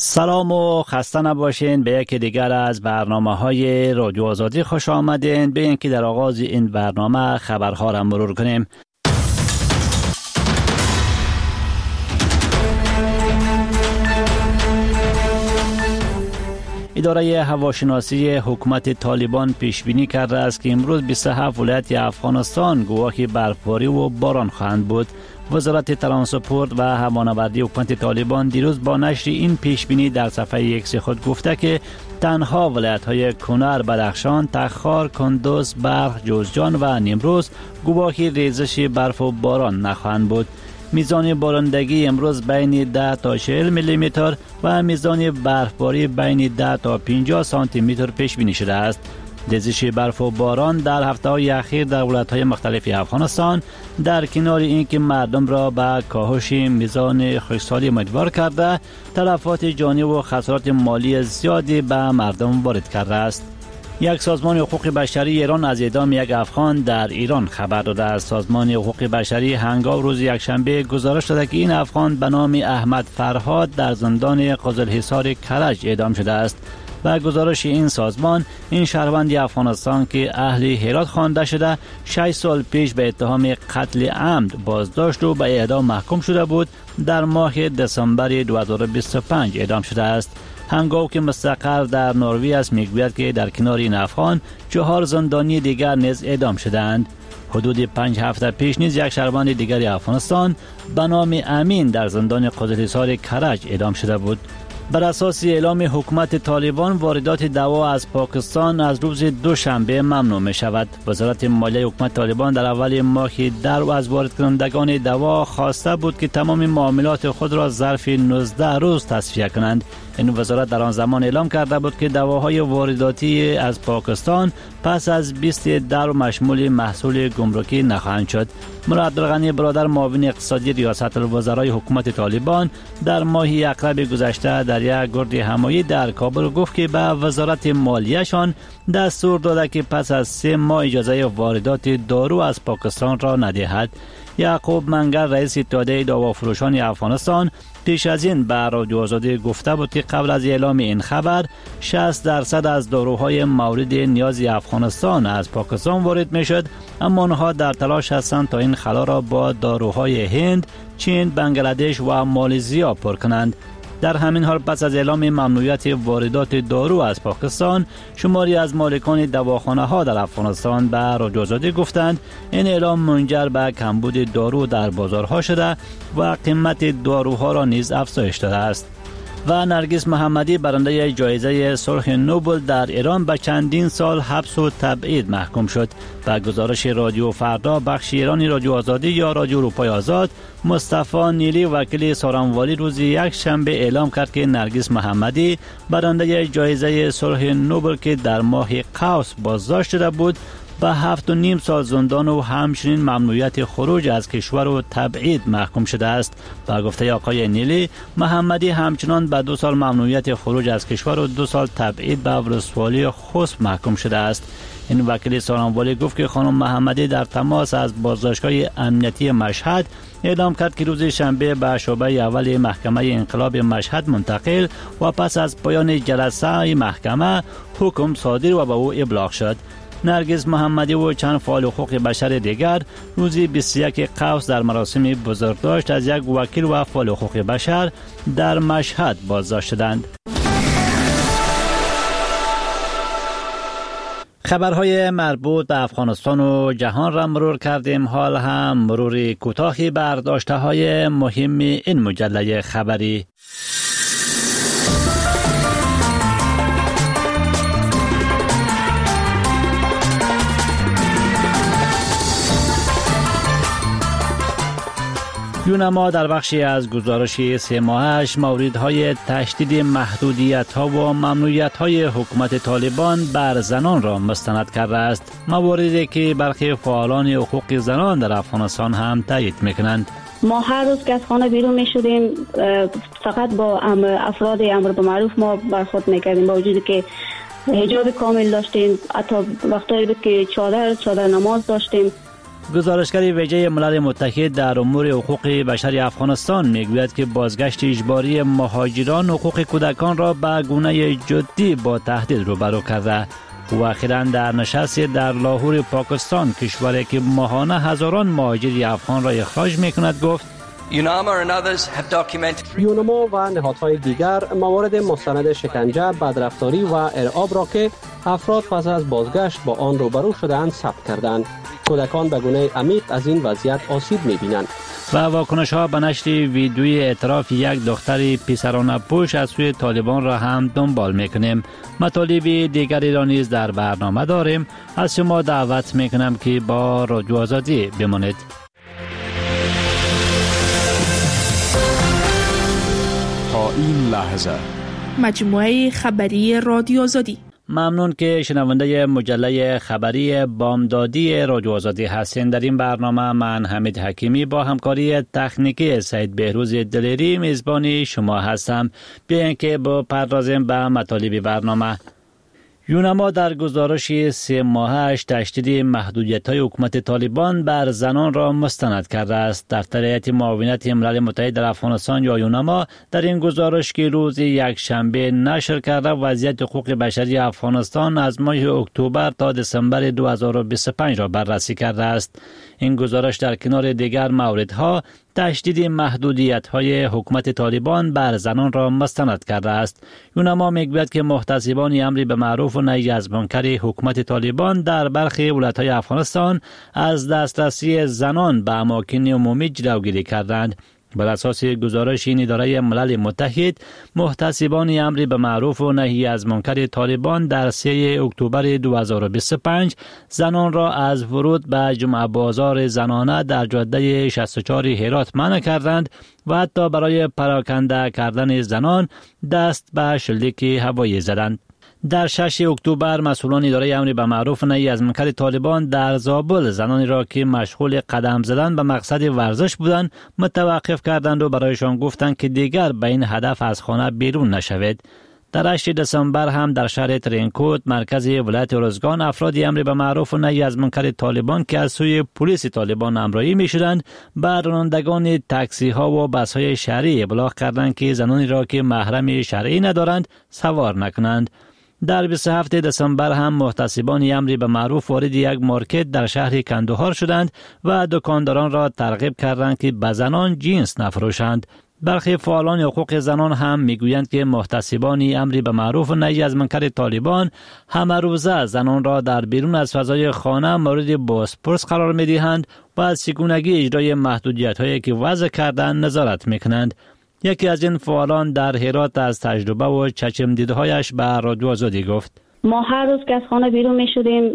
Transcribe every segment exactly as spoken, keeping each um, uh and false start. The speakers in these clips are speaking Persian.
سلام و خسته نباشین. به یکی دیگر از برنامه های رادیو آزادی خوش آمدین. به اینکه در آغاز این برنامه خبرها را مرور کنیم. اداره هواشناسی حکومت طالبان پیش بینی کرده است که امروز بیست و هفت ولایت افغانستان گواهی برفباری و باران خواهند بود. وزارت ترانسپورت و هوانوردی حکومت طالبان دیروز با نشر این پیش بینی در صفحه ایکس خود گفته که تنها ولایت‌های کنر، بدخشان، تخار، کندوز، بلخ، جوزجان و نیمروز گواهی ریزش برف و باران نخواهند بود. میزان بارندگی امروز بین ده تا چهل میلی متر و میزان برفباری بین ده تا پنجاه سانتی متر پیش بینی شده است. ریزش برف و باران در هفته‌های اخیر در ولایت‌های مختلف افغانستان در کنار اینکه مردم را به کاهش میزان خشکسالی امیدوار کرده، تلفات جانی و خسارات مالی زیادی به مردم وارد کرده است. یک سازمان حقوق بشری ایران از اعدام یک افغان در ایران خبر داده است. سازمان حقوق بشری هنگام روز یکشنبه گزارش داده که این افغان به نام احمد فرهاد در زندان قزلحصار کرج اعدام شده است. و گزارش این سازمان، این شهروند افغانستان که اهل هرات خوانده شده شش سال پیش به اتهام قتل عمد بازداشت و به اعدام محکوم شده بود، در ماه دسامبر دو هزار و بیست و پنج اعدام شده است. هنگامی که مستقر در نروژ است میگوید که در کنار این افغان چهار زندانی دیگر نیز اعدام شدند. حدود پنج هفته پیش نیز یک شهروند دیگر افغانستان به نام امین در زندان قزلحصار کرج اعدام شده بود. بر اساس اعلام حکومت طالبان واردات دوا از پاکستان از روز دوشنبه ممنوع می شود. وزارت مالیه حکومت طالبان در اول ماه در از وارد کنندگان دوا خواسته بود که تمام معاملات خود را ظرف نوزده روز تصفیه کنند. این وزارت در آن زمان اعلام کرده بود که دواهای وارداتی از پاکستان پس از بیست در مشمول محصول گمرکی نخواهند شد. مولا عبدالغنی برادر معاون اقتصادی ریاست الوزرای حکومت طالبان در ماه اکرب گذشته در یک گرد همایی در کابل گفت که به وزارت مالیه‌شان دستور داده که پس از سه ماه اجازه واردات دارو از پاکستان را ندهد. یعقوب منگر رئیس اتحادیه دوافروشان افغانستان پیش از این به رادیو آزادی گفته بود که قبل از اعلام این خبر شصت درصد از داروهای مورد نیاز افغانستان از پاکستان وارد می شد، اما آنها در تلاش هستند تا این خلا را با داروهای هند، چین، بنگلادش و مالزیا پر کنند. در همین حال پس از اعلام ممنوعیت واردات دارو از پاکستان، شماری از مالکان دواخانه ها در افغانستان به رادیو آزادی گفتند این اعلام منجر به کمبود دارو در بازارها شده و قیمت داروها را نیز افزایش داده است. و نرگس محمدی برنده جایزه صلح نوبل در ایران به چندین سال حبس و تبعید محکوم شد. و گزارش رادیو فردا بخش ایرانی رادیو آزادی یا رادیو اروپای آزاد، مصطفی نیلی وکیل سارنوالی روز یک شنبه اعلام کرد که نرگس محمدی برنده جایزه صلح نوبل که در ماه قوس بازداشت شده بود به هفت و نیم سال زندان و همچنین ممنوعیت خروج از کشور و تبعید محکوم شده است. با گفته آقای نیلی، محمدی همچنان به دو سال ممنوعیت خروج از کشور و دو سال تبعید به ولسوالی خسب محکوم شده است. این وکیل سارنوالی گفت که خانم محمدی در تماس از بازداشتگاه امنیتی مشهد اعلام کرد که روز شنبه به شعبه اول محکمه انقلاب مشهد منتقل و پس از پایان جلسه محکمه حکم صادر و به او ابلاغ شد. نرگس محمدی و چند فعال حقوق بشر دیگر روز بیست و یک قوس در مراسم بزرگداشت از یک وکیل و فعال حقوق بشر در مشهد بازداشت شدند. خبرهای مربوط به افغانستان و جهان را مرور کردیم. حال هم مرور کوتاهی بر داشته‌های مهم این مجله خبری. یونما در بخشی از گزارش سه ماهش موردهای تشدید محدودیت‌ها و ممنوعیت‌های حکومت طالبان بر زنان را مستند کرده است، مواردی که برخی فعالان حقوق زنان در افغانستان هم تایید می‌کنند. ما هر روز که از خانه بیرون می شدیم فقط با افراد امر به معروف ما برخورد میکردیم، با وجودی که حجاب کامل داشتیم، حتی وقتایی بود که چادر چادر نماز داشتیم گزارشگر ویژه ملل متحد در امور حقوق بشر افغانستان میگوید که بازگشت اجباری مهاجران حقوق کودکان را به گونه جدی با تهدید روبرو کرده. و اخیراً در نشستی در لاهور پاکستان، کشوری که ماهانه هزاران مهاجر افغان را اخراج میکند، گفت یونما و نهادهای دیگر موارد مستند شکنجه، بدرفتاری و ارعاب را که افراد پس از بازگشت با آن روبرو شده‌اند ثبت کردند. کودکان به گونه عمیق از این وضعیت آسیب می‌بینند. و واکنش ها به نشر ویدیوی اعتراف یک دختر پسرانه پوش از سوی طالبان را هم دنبال میکنیم. مطالب دیگری را نیز در برنامه داریم. از شما دعوت میکنم که با رادیو آزادی بمانید. تا این لحظه مجموعه خبری رادیو آزادی. ممنون که شنونده مجله خبری بامدادی رادیو آزادی هستین. در این برنامه من حمید حکیمی با همکاری تکنیکی سید بهروز دلیری میزبان شما هستم. بیاین که با پردازیم به مطالب برنامه. یونما در گزارش سه ماهش تشدید محدودیت‌های حکومت طالبان بر زنان را مستند کرده است. دفتر هیئت معاونت ملل متحد در افغانستان یا یونما در این گزارش که روز یک شنبه نشر کرده وضعیت حقوق بشری افغانستان از ماه اکتبر تا دسامبر دو هزار و بیست و پنج را بررسی کرده است. این گزارش در کنار دیگر موردها تشدید محدودیت‌های حکومت طالبان بر زنان را مستند کرده است. یونما میگوید که محتسبان امر به معروف و نهی از منکر حکومت طالبان در برخی ولایت‌های افغانستان از دسترسی زنان به اماکن عمومی جلوگیری کردند. بر اساس گزارش این اداره ملل متحد، محتسبان امر به معروف و نهی از منکر طالبان در سه اکتبر دو هزار و بیست و پنج زنان را از ورود به جمعه بازار زنانه در جاده شصت و چهار هرات منع کردند و حتی برای پراکنده کردن زنان دست به شلیک هوایی زدند. در شش اکتبر مسئولان اداره امر به معروف و نهی از منکر طالبان در زابل زنانی را که مشغول قدم زدن به مقصد ورزش بودند متوقف کردند و برایشان گفتند که دیگر به این هدف از خانه بیرون نشوید. در هشتم دسامبر هم در شهر ترینکوت مرکز ولایت ارزگان افراد امر به معروف و نهی از منکر طالبان که از سوی پلیس طالبان همراهی می‌شدند به رانندگان تاکسی ها و بس های شهری ابلاغ کردند که زنانی را که محرم شرعی ندارند سوار نکنند. در بیست و هفتم دسامبر هم محتسبان امر به معروف وارد یک مارکت در شهر کندهار شدند و دکانداران را ترغیب کردند که به زنان جنس نفروشند. برخی فعالان حقوق زنان هم میگویند که محتسبان امر به معروف و نهی از منکر طالبان همه روزه زنان را در بیرون از فضای خانه مورد بازپرس قرار میدهند و از چگونگی اجرای محدودیت‌هایی که وضع کردند نظارت میکنند. یکی از این فعالان در هرات از تجربه و چشم دیدهایش به رادیو آزادی گفت: ما هر روز که از خانه بیرون می شدیم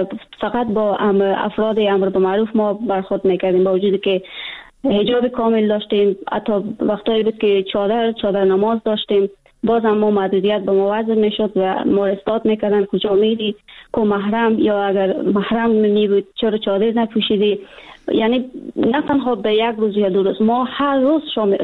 فقط با افراد امر به معروف ما برخورد میکردیم، با وجودی که حجاب کامل داشتیم، حتی وقتایی بود که چادر چادر نماز داشتیم، باز هم ما محدودیت به ما وضع می شد و ما استاد میکردن کجا میری، کو محرم یا اگر محرم می بود چرا چادر نپوشیدی. یعنی نه تنها به یک روز یا دو روز، ما هر روز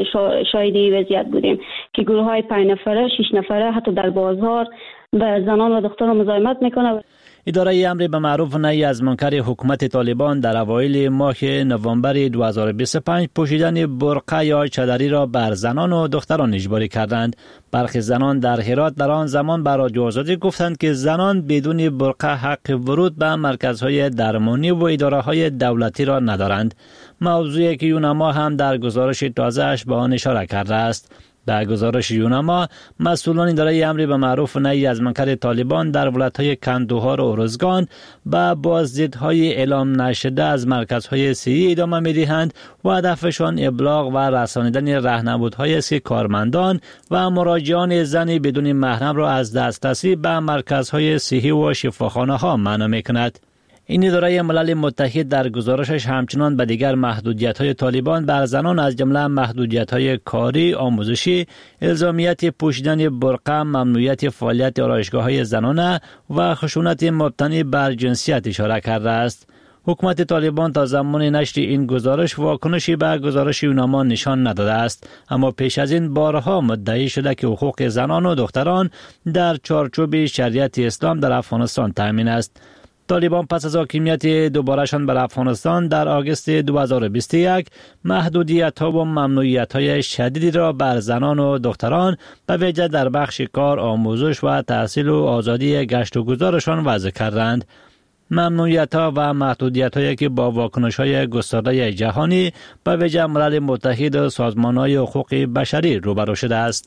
شاهد این وضعیت بودیم که گروه های پنج نفره شش نفره حتی در بازار به زنان و دختران مزاحمت میکنه. اداره امر به معروف و نهی از منکر حکومت طالبان در اوایل ماه نوامبر دو هزار و بیست و پنج پوشیدن برقع یا چادری را بر زنان و دختران اجباری کردند. برخی زنان در هرات در آن زمان بر رادیو آزادی گفتند که زنان بدون برقع حق ورود به مرکزهای درمانی و اداره‌های دولتی را ندارند. موضوعی که یونما هم در گزارش تازه‌اش به آن اشاره کرده است. در گزارش یونما، مسئولان اداره امر به معروف و نهی از منکر طالبان در ولایت‌های کندهار و ارزگان به بازدیدهای اعلام نشده از مرکزهای صحی ادامه می‌دهند و هدفشان ابلاغ و رسانیدن راهنمودهایی است که کارمندان و مراجعان زن بدون محرم را از دسترسی به مرکزهای صحی و شفاخانه‌ها منع می‌کند. این اداره ملل متحد در گزارشش همچنان به دیگر محدودیت‌های طالبان بر زنان از جمله محدودیت‌های کاری، آموزشی، الزامیت پوشیدن برقع، ممنوعیت فعالیت آرایشگاه‌های زنانه و خشونت مبتنی بر جنسیت اشاره کرده است. حکومت طالبان تا زمان نشر این گزارش واکنشی به گزارش یونما نشان نداده است، اما پیش از این بارها مدعی شده که حقوق زنان و دختران در چارچوب شریعت اسلام در افغانستان تامین است. طالبان پس از حاکمیت دوبارهشان بر افغانستان در آگوست دو هزار و بیست و یک محدودیت‌ها و ممنوعیت‌های شدیدی را بر زنان و دختران به ویژه در بخش کار، آموزش و تحصیل و آزادی گشت و گذارشان وضع کردند. ممنوعیت‌ها و محدودیت‌هایی که با واکنش‌های گسترده جهانی به ویژه ملل متحد و سازمان‌های حقوق بشری روبرو شده است.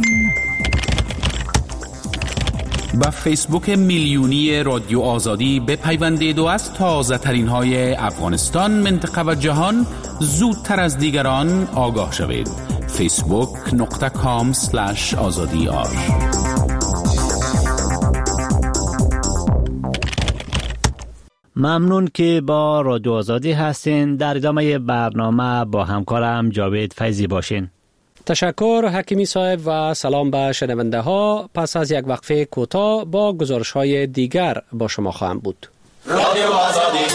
با فیسبوک میلیونی رادیو آزادی بپیوندید و از تازه ترین های افغانستان، منطقه و جهان زودتر از دیگران آگاه شوید. فیسبوک نقطه کام سلش آزادی آر. ممنون که با رادیو آزادی هستین. در ادامه برنامه با همکارم جاوید فیضی باشین. تشکر حکیمی صاحب و سلام به شنونده ها. پس از یک وقفه کوتاه با گزارش های دیگر با شما خواهم بود. رادیو آزادی.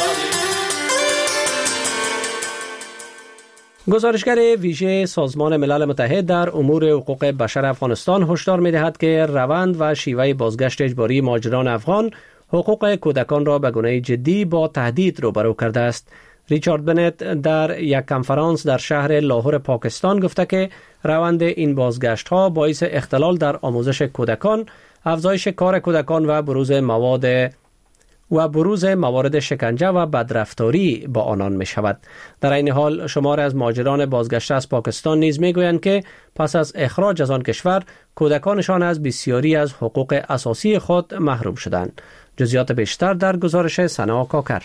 گزارشگر ویژه سازمان ملل متحد در امور حقوق بشر افغانستان هشدار می‌دهد که روند و شیوه بازگشت اجباری مهاجران افغان حقوق کودکان را به گونه جدی با تهدید روبرو کرده است. ریچارد بنت در یک کنفرانس در شهر لاهور پاکستان گفته که روند این بازگشت ها باعث اختلال در آموزش کودکان، افزایش کار کودکان و بروز مواد و بروز موارد شکنجه و بدرفتاری با آنان می شود. در این حال شمار از مهاجران بازگشته از پاکستان نیز می گویند که پس از اخراج از آن کشور کودکانشان از بسیاری از حقوق اساسی خود محروم شدند. جزئیات بیشتر در گزارش سنا کاکر.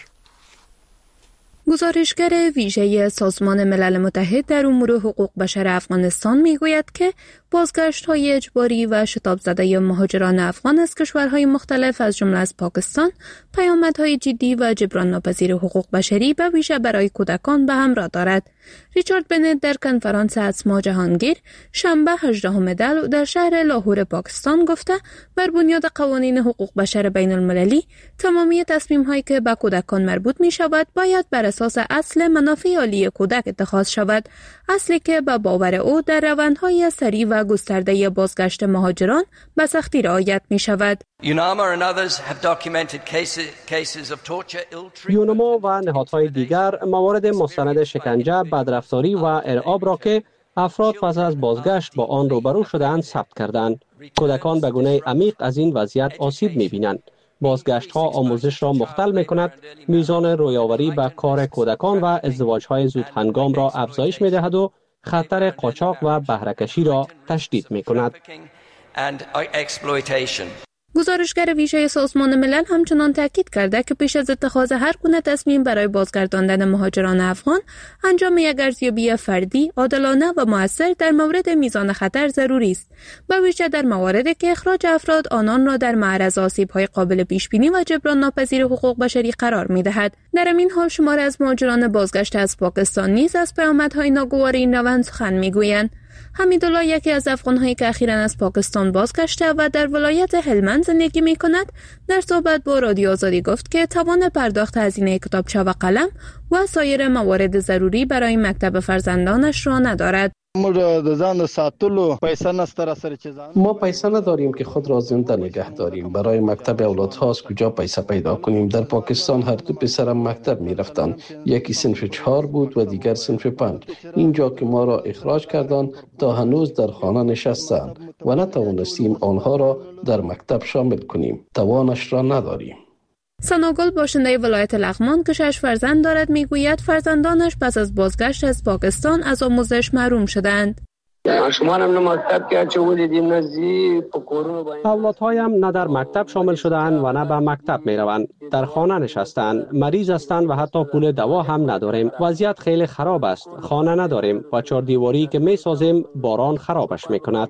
گزارشگر ویژه سازمان ملل متحد در امور حقوق بشر افغانستان میگوید که بازگشت‌های اجباری و شتاب زده مهاجران افغان از کشورهای مختلف از جمله از پاکستان پیامدهای جدی و جبران ناپذیر حقوق بشری به ویژه برای کودکان به همراه دارد. ریچارد بنت در کنفرانس اسما جهانگیر شنبه هجدهم دی در شهر لاهور پاکستان گفته بر بنیاد قوانین حقوق بشر بین المللی تمامی تصمیم‌هایی که به کودکان مربوط می‌شود باید بر اساس اصل منافع عالی کودک اتخاذ شود، اصلی که به باور او در روندهای سریع و گسترده بازگشت مهاجران به سختی رعایت می‌شود. یونما و نهادهای دیگر موارد مستند شکنجه، بدرفتاری و ارعاب را که افراد پس از بازگشت با آن روبرو شده‌اند ثبت کردند. کودکان به گونه عمیق از این وضعیت آسیب می‌بینند. بازگشت ها آموزش را مختل می کند، میزان رویاوری به کار کودکان و ازدواج های زود هنگام را افزایش می دهد و خطر قاچاق و بهره‌کشی را تشدید می کند. گزارشگر ویژه سازمان ملل همچنان تاکید کرده که پیش از اتخاذ هر گونه تصمیم برای بازگرداندن مهاجران افغان، انجام یک ارزیابی فردی، عادلانه و مؤثر در مورد میزان خطر ضروری است، به ویژه در مواردی که اخراج افراد آنان را در معرض آسیب‌های قابل پیش‌بینی و جبران ناپذیر حقوق بشری قرار می‌دهد. در این حال شمار از مهاجران بازگشته از پاکستان نیز از پیامدهای ناگوار این روند سخن می‌گویند. حمیدالله یکی از افغان‌هایی که اخیراً از پاکستان بازگشته و در ولایت هلمند زندگی می‌کند، در صحبت با رادیو آزادی گفت که توان پرداخت هزینه کتابچه و قلم و سایر موارد ضروری برای مکتب فرزندانش را ندارد. ما پیسه نداریم که خود را زنده نگه داریم. برای مکتب اولادها از کجا پیسه پیدا کنیم؟ در پاکستان هر دو پسرم مکتب می رفتند. یکی صنف چهار بود و دیگر صنف پنج. اینجا که ما را اخراج کردند تا هنوز در خانه نشستند و نتوانستیم آنها را در مکتب شامل کنیم. توانش را نداریم. سناگل باشنده ولایت لغمان که شش فرزند دارد میگوید فرزندانش پس از بازگشت از پاکستان از آموزش محروم شدند. اولادهایم نه در مکتب شامل شده‌اند و نه به مکتب می روند. در خانه نشستند، مریض هستند و حتی پول دوا هم نداریم. وضعیت خیلی خراب است. خانه نداریم و چهار دیواری که می سازیم باران خرابش می کند.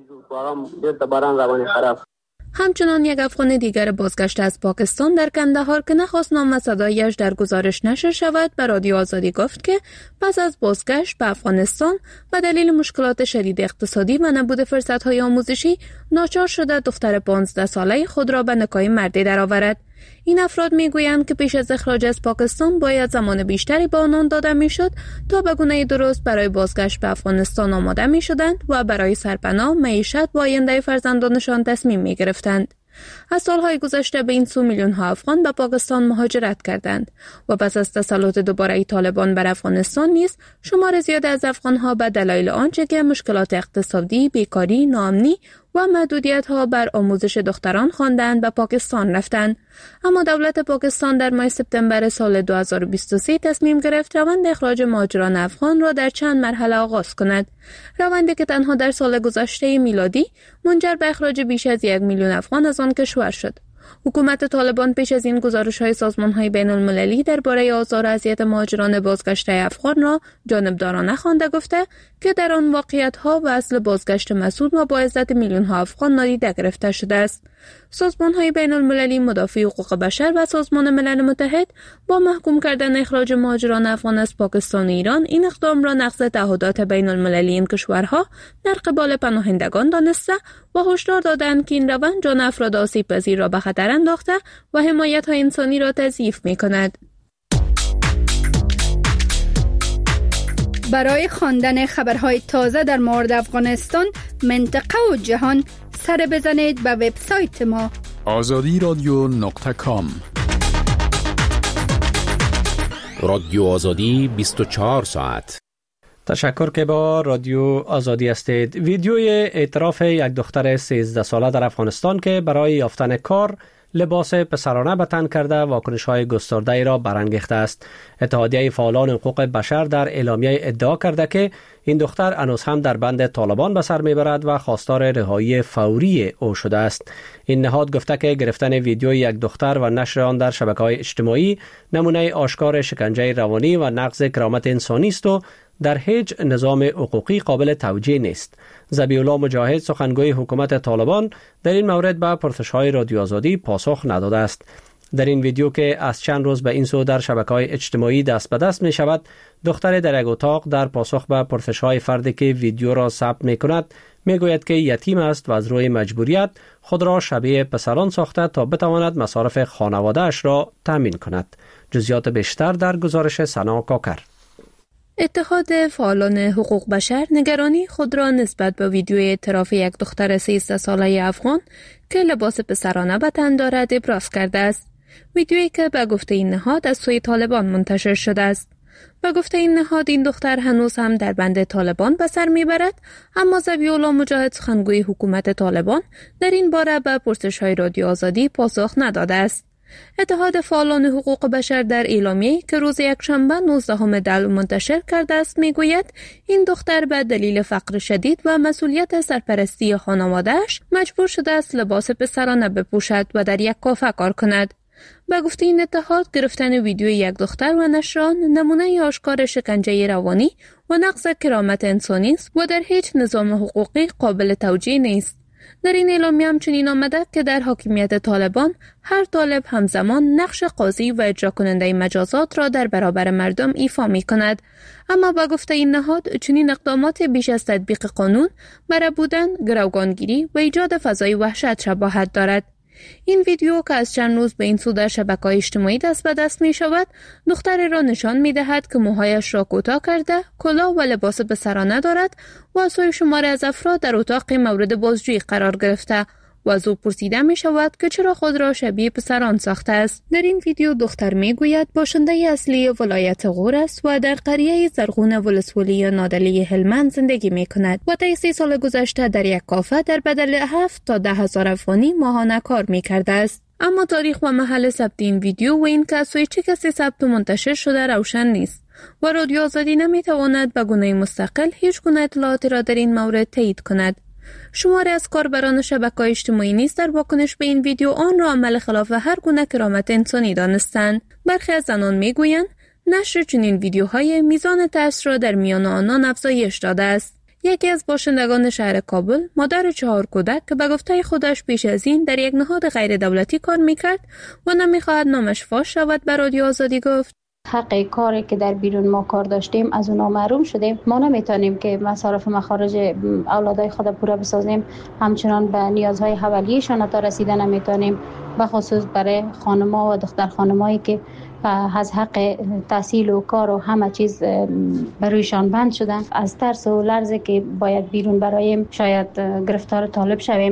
همچنان یک افغان دیگر بازگشته از پاکستان در کندهار که نخواست نام و صدایش در گزارش نشر شود به رادیو آزادی گفت که پس از بازگشت به افغانستان به دلیل مشکلات شدید اقتصادی و نبود فرصت‌های آموزشی ناچار شده دختر پانزده ساله خود را به نکاح مردی درآورد. این افراد میگویند که پیش از اخراج از پاکستان باید زمان بیشتری به آنان داده میشد تا به گونه درست برای بازگشت به افغانستان آماده میشدند و برای سرپناه، معیشت و آینده فرزندانشان تصمیم میگرفتند. از سالهای گذشته به این سو میلیون ها افغان به پاکستان مهاجرت کردند و پس از تسلط دوباره طالبان بر افغانستان نیز شمار زیاد از افغان ها به دلایل آنچه که مشکلات اقتصادی، بیکاری، ناامنی و محدودیت ها بر آموزش دختران خواندند به پاکستان رفتند. اما دولت پاکستان در ماه سپتامبر سال دو هزار و بیست و سه تصمیم گرفت روند اخراج مهاجران افغان را در چند مرحله آغاز کند. روندی که تنها در سال گذشته میلادی منجر به اخراج بیش از یک میلیون افغان از آن کشور شد. حکومت طالبان پیش از این گزارش‌های سازمان‌های بین‌المللی درباره آزار و اذیت مهاجران بازگشته افغان را جانبدارانه خوانده گفته که در آن واقعیت‌ها و اصل بازگشت مسئول و با عزت میلیون‌ها افغان نادیده گرفته شده است. سازمان‌های بین‌المللی مدافع حقوق بشر و سازمان ملل متحد با محکوم کردن اخراج مهاجران افغان از پاکستان و ایران این اقدام را نقض تعهدات بین‌المللی این کشورها در قبال پناهندگان دانسته و هشدار دادند که این روند جان افراد آسیب‌پذیر را به خطر انداخته و حمایت‌های انسانی را تضعیف می‌کند. برای خواندن خبرهای تازه در مورد افغانستان، منطقه و جهان سر بزنید به وبسایت ما آزادی رادیو نقطه کام. رادیو آزادی بیست و چهار ساعت. تشکر که با رادیو آزادی هستید. ویدیوی اعتراف یک دختر سیزده ساله در افغانستان که برای یافتن کار لباس پسرانه به تن کرده واکنش‌های گسترده‌ای را برانگیخته است. اتحادیه فعالان حقوق بشر در اعلامیه ادعا کرده که این دختر هنوز هم در بند طالبان به سر میبرد و خواستار رهایی فوری او شده است. این نهاد گفته که گرفتن ویدیوی یک دختر و نشر آن در شبکه‌های اجتماعی نمونه آشکار شکنجه روانی و نقض کرامت انسانی است و در هیچ نظام حقوقی قابل توجیه نیست. ذبیح الله مجاهد سخنگوی حکومت طالبان در این مورد به پرسش‌های رادیو آزادی پاسخ نداده است. در این ویدیو که از چند روز به این سو در شبکه‌های اجتماعی دست به دست می شود، دختر در یک اتاق در پاسخ به پرسش‌های فردی که ویدیو را ثبت می کند می گوید که یتیم است و از روی مجبوریت خود را شبیه پسران ساخته تا بتواند مصارف خانواده‌اش را تامین کند. جزئیات بیشتر در گزارش سنا کاکر. اتحاد فعالان حقوق بشر نگرانی خود را نسبت به ویدیوی اعتراف یک دختر سیزده ساله افغان که لباس پسرانه به تن دارد ابراز کرده است. ویدیویی که به گفته این نهاد از سوی طالبان منتشر شده است. به گفته این نهاد این دختر هنوز هم در بند طالبان به سر میبرد، اما ذبیح الله مجاهد سخنگوی حکومت طالبان در این باره به پرسش‌های رادیو آزادی پاسخ نداده است. اتحاد فعالان حقوق بشر در اعلامیه‌ای که روز یکشنبه نوزدهم دی منتشر کرده است میگوید این دختر به دلیل فقر شدید و مسئولیت سرپرستی خانواده‌اش مجبور شده است لباس پسرانه بپوشد و در یک کافه کار کند. به گفته این اتحاد گرفتن ویدیوی یک دختر و نشر آن نمونه آشکار شکنجه روانی و نقض کرامت انسانی است و در هیچ نظام حقوقی قابل توجیه نیست. در این اعلامیه همچنین آمده که در حاکمیت طالبان هر طالب همزمان نقش قاضی و اجرا کننده مجازات را در برابر مردم ایفا می کند. اما با گفته این نهاد چنین اقدامات بیش از تطبیق قانون برای بودن، گروگانگیری و ایجاد فضای وحشت شباهت دارد. این ویدیو که از چند روز به این سو در شبکه‌های اجتماعی دست به دست می شود، دختری را نشان می دهد که موهایش را کوتاه کرده، کلاه و لباس پسرانه دارد و از سوی شماری از افراد در اتاق مورد بازجویی قرار گرفته و از او پرسیده می شود که چرا خود را شبیه پسران ساخته است. در این ویدیو دختر می گوید باشنده اصلی ولایت غور است و در قریه زرغون ولسوالی نادلی هلمند زندگی می کند و طی سی سال گذشته در یک کافه در بدل هفت تا ده هزار افغانی ماهانه کار می کرده است. اما تاریخ و محل ثبت این ویدیو و این که از سوی چه کسی ثبت و منتشر شده روشن نیست و رادیو آزادی نمی تواند به گونه مستقل هیچ گونه اطلاعاتی را در این مورد تایید کند. شماری از کاربران شبکه‌های اجتماعی نیز در واکنش به این ویدیو آن را عمل خلاف هر گونه کرامت انسانی دانستند. برخی از زنان میگویند نشر چنین ویدیوهای میزان ترس را در میان آنان افزایش داده است. یکی از باشندگان شهر کابل، مادر چهار کودک که به گفته خودش پیش از این در یک نهاد غیر دولتی کار میکرد و نمیخواهد نامش فاش شود، به رادیو آزادی گفت حق کاری که در بیرون ما کار داشتیم از اونا محروم شدیم. ما نمیتونیم که مصارف مخارج اولادای خود پورا بسازیم، همچنان به نیازهای اولیه‌شان تا رسیدن نمیتونیم، به خصوص برای خانم‌ها و دختر خانمایی که از حق تحصیل و کار و همه چیز برویشان بند شدن. از ترس و لرزه که باید بیرون برایم شاید گرفتار طالب شویم.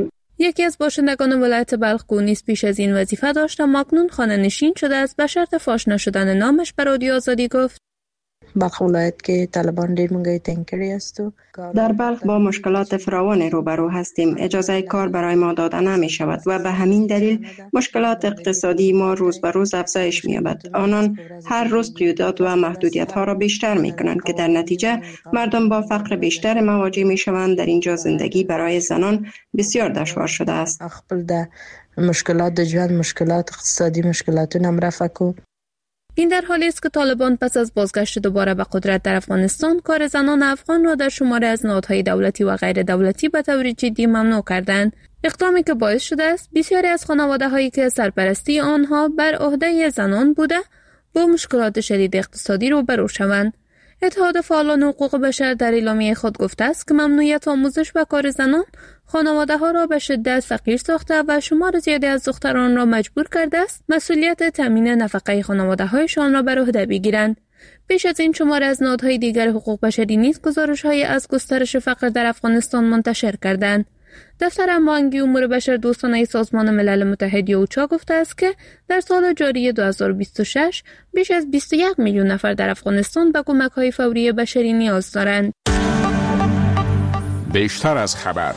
یکی از باشندگان ولایت بلخ گو نیز پیش از این وظیفه داشت و اکنون خانه نشین شده است. به شرط فاش نشدن نامش به رادیو آزادی گفت: بلخ ولایت که طالبان ډیر مونږه تنگ کړی است. در بلخ با مشکلات فراوان روبرو هستیم. اجازه کار برای ما داده نمی شود و به همین دلیل مشکلات اقتصادی ما روز به روز افزایش می یابد. آنان هر روز قیودات و محدودیت ها را بیشتر می کنند که در نتیجه مردم با فقر بیشتر مواجه می شوند. در اینجا زندگی برای زنان بسیار دشوار شده است. خپل د مشکلات د ژوند مشکلات اقتصادی مشکلاتونه هم رفع کو. این در حالی است که طالبان پس از بازگشت دوباره به قدرت در افغانستان کار زنان افغان را در شماره از نهادهای دولتی و غیر دولتی به طور جدی ممنوع کردند. اقدامی که باعث شده است بسیاری از خانواده‌هایی که سرپرستی آنها بر عهده زنان بوده با مشکلات شدید اقتصادی روبرو شوند. اتحاد فعالان حقوق بشر در اعلامیه خود گفته است که ممنوعیت آموزش و کار زنان خانواده ها را به شدت فقیر ساخته و شمار زیادی از دختران را مجبور کرده است مسئولیت تامین نفقه خانواده هایشان را بر عهده بگیرند. پیش از این شمار از نهادهای دیگر حقوق بشری نیز گزارش‌های از گسترش فقر در افغانستان منتشر کردند. دفتر هماهنگی امور بشر دوستانه سازمان ملل متحد اوچا گفته است که در سال جاری دو هزار و بیست و شش بیش از بیست و یک میلیون نفر در افغانستان به کمک‌های فوری بشری نیاز دارند. بیشتر از خبر.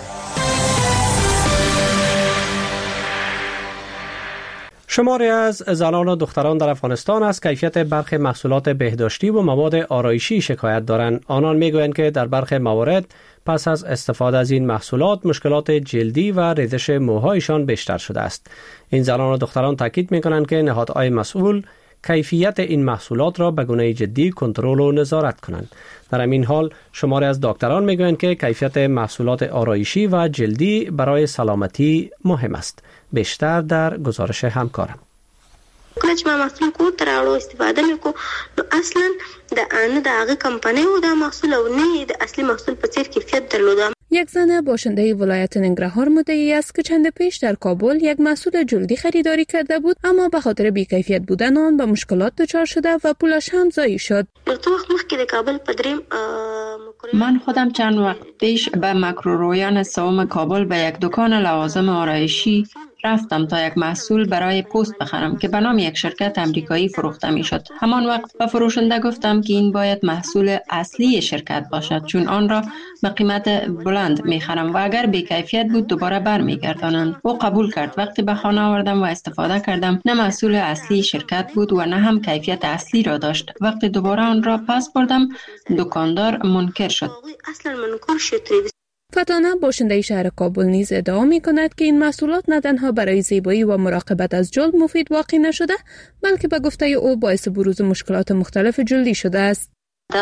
شماری از زنان و دختران در افغانستان از کیفیت برخی محصولات بهداشتی و مواد آرایشی شکایت دارند. آنان میگویند که در برخی موارد پس از استفاده از این محصولات مشکلات جلدی و ریزش موهایشان بیشتر شده است. این زنان و دختران تاکید میکنند که نهادهای مسئول کیفیت این محصولات را به گونه جدی کنترل و نظارت کنند. در همین حال شماری از دکتران میگویند که کیفیت محصولات آرایشی و جلدی برای سلامتی مهم است. بیشتر در گزارش همکارم. کله چې ما محصول کور ته راوړو استفاده مې کو نو اصلا د ان د هغه کمپنۍ او د محصول او نه د اصلي محصول په څیر کیفیت درلود. یک زن باشنده ولایت ننگرهار مدعی است که چند پیش در کابل یک محصول جلدی خریداری کرده بود، اما به خاطر بی‌کیفیت بودن آن به مشکلات دچار شده و پولش هم ضایع شد. من خودم چند وقت پیش به ماکرورویان سوم کابل به یک دکان لوازم آرایشی رفتم تا یک محصول برای پوست بخرم که به نام یک شرکت امریکایی فروخته می شد. همان وقت به فروشنده گفتم که این باید محصول اصلی شرکت باشد، چون آن را به قیمت بلند می خرم و اگر بی کیفیت بود دوباره بر می گردانند. او قبول کرد. وقتی به خانه آوردم و استفاده کردم نه محصول اصلی شرکت بود و نه هم کیفیت اصلی را داشت. وقتی دوباره آن را پس بردم دکاندار منکر شد. فتانه باشنده شهر کابل نیز ادعا می کند که این محصولات نه تنها برای زیبایی و مراقبت از جلد مفید واقع نشده، بلکه به گفته او باعث بروز مشکلات مختلف جلدی شده است.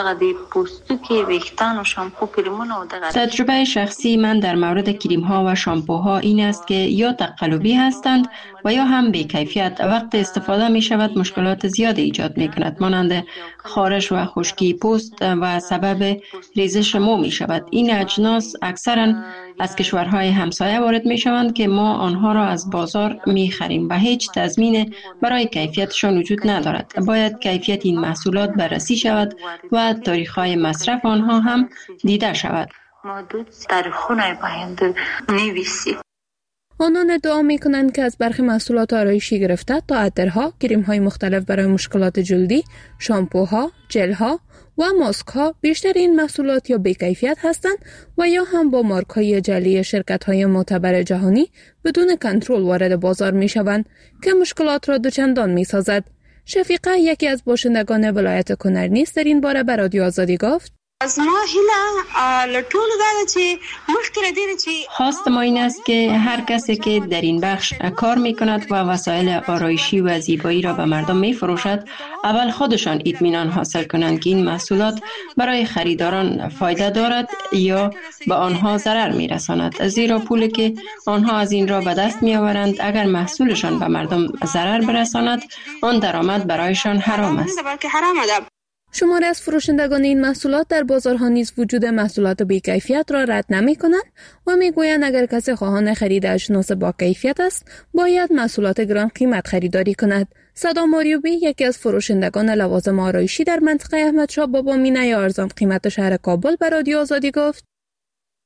تجربه شخصی من در مورد کریم ها و شامپوها این است که یا تقلبی هستند و یا هم بی کیفیت. وقتی استفاده می شود مشکلات زیادی ایجاد می کند، مانند خارش و خشکی پوست و سبب ریزش مو می شود. این اجناس اکثرا از کشورهای همسایه وارد می شوند که ما آنها را از بازار می خریم و هیچ تضمین برای کیفیتشان وجود ندارد. باید کیفیت این محصولات بررسی شود و تاریخ‌های مصرف آنها هم دیده شود. آنان ادعا می کنند که از برخی محصولات آرایشی گرفته تا عطرها، کریم‌های مختلف برای مشکلات جلدی، شامپوها، ژل‌ها و ماسک‌ها بیشتر این محصولات یا بی‌کیفیت هستند و یا هم با مارک‌های جعلی شرکت‌های معتبر جهانی بدون کنترل وارد بازار می‌شوند که مشکلات را دوچندان می‌سازد. شفیقه یکی از باشندگان ولایت کنر نیز در این باره به رادیو آزادی گفت: از ما هیله لټول دا چې مشکل دي چې خواست ما این است که هر کسی که در این بخش کار می کند و وسایل آرایشی و زیبایی را به مردم می فروشد اول خودشان اطمینان حاصل کنند که این محصولات برای خریداران فایده دارد یا به آنها ضرر می رساند، زیرا پولی که آنها از این را به دست می آورند اگر محصولشان به مردم ضرر برساند آن درآمد برایشان حرام است. شماری از فروشندگان این محصولات در بازارها نیز وجود محصولات بی‌کیفیت را رد نمی‌کنند و می‌گویند اگر کسی خواهان خرید اجناس با کیفیت است باید محصولات گران قیمت خریداری کند. صدام آریوبی یکی از فروشندگان لوازم آرایشی در منطقه احمدشاه بابا مینه یا ارزان قیمت شهر کابل به رادیو آزادی گفت: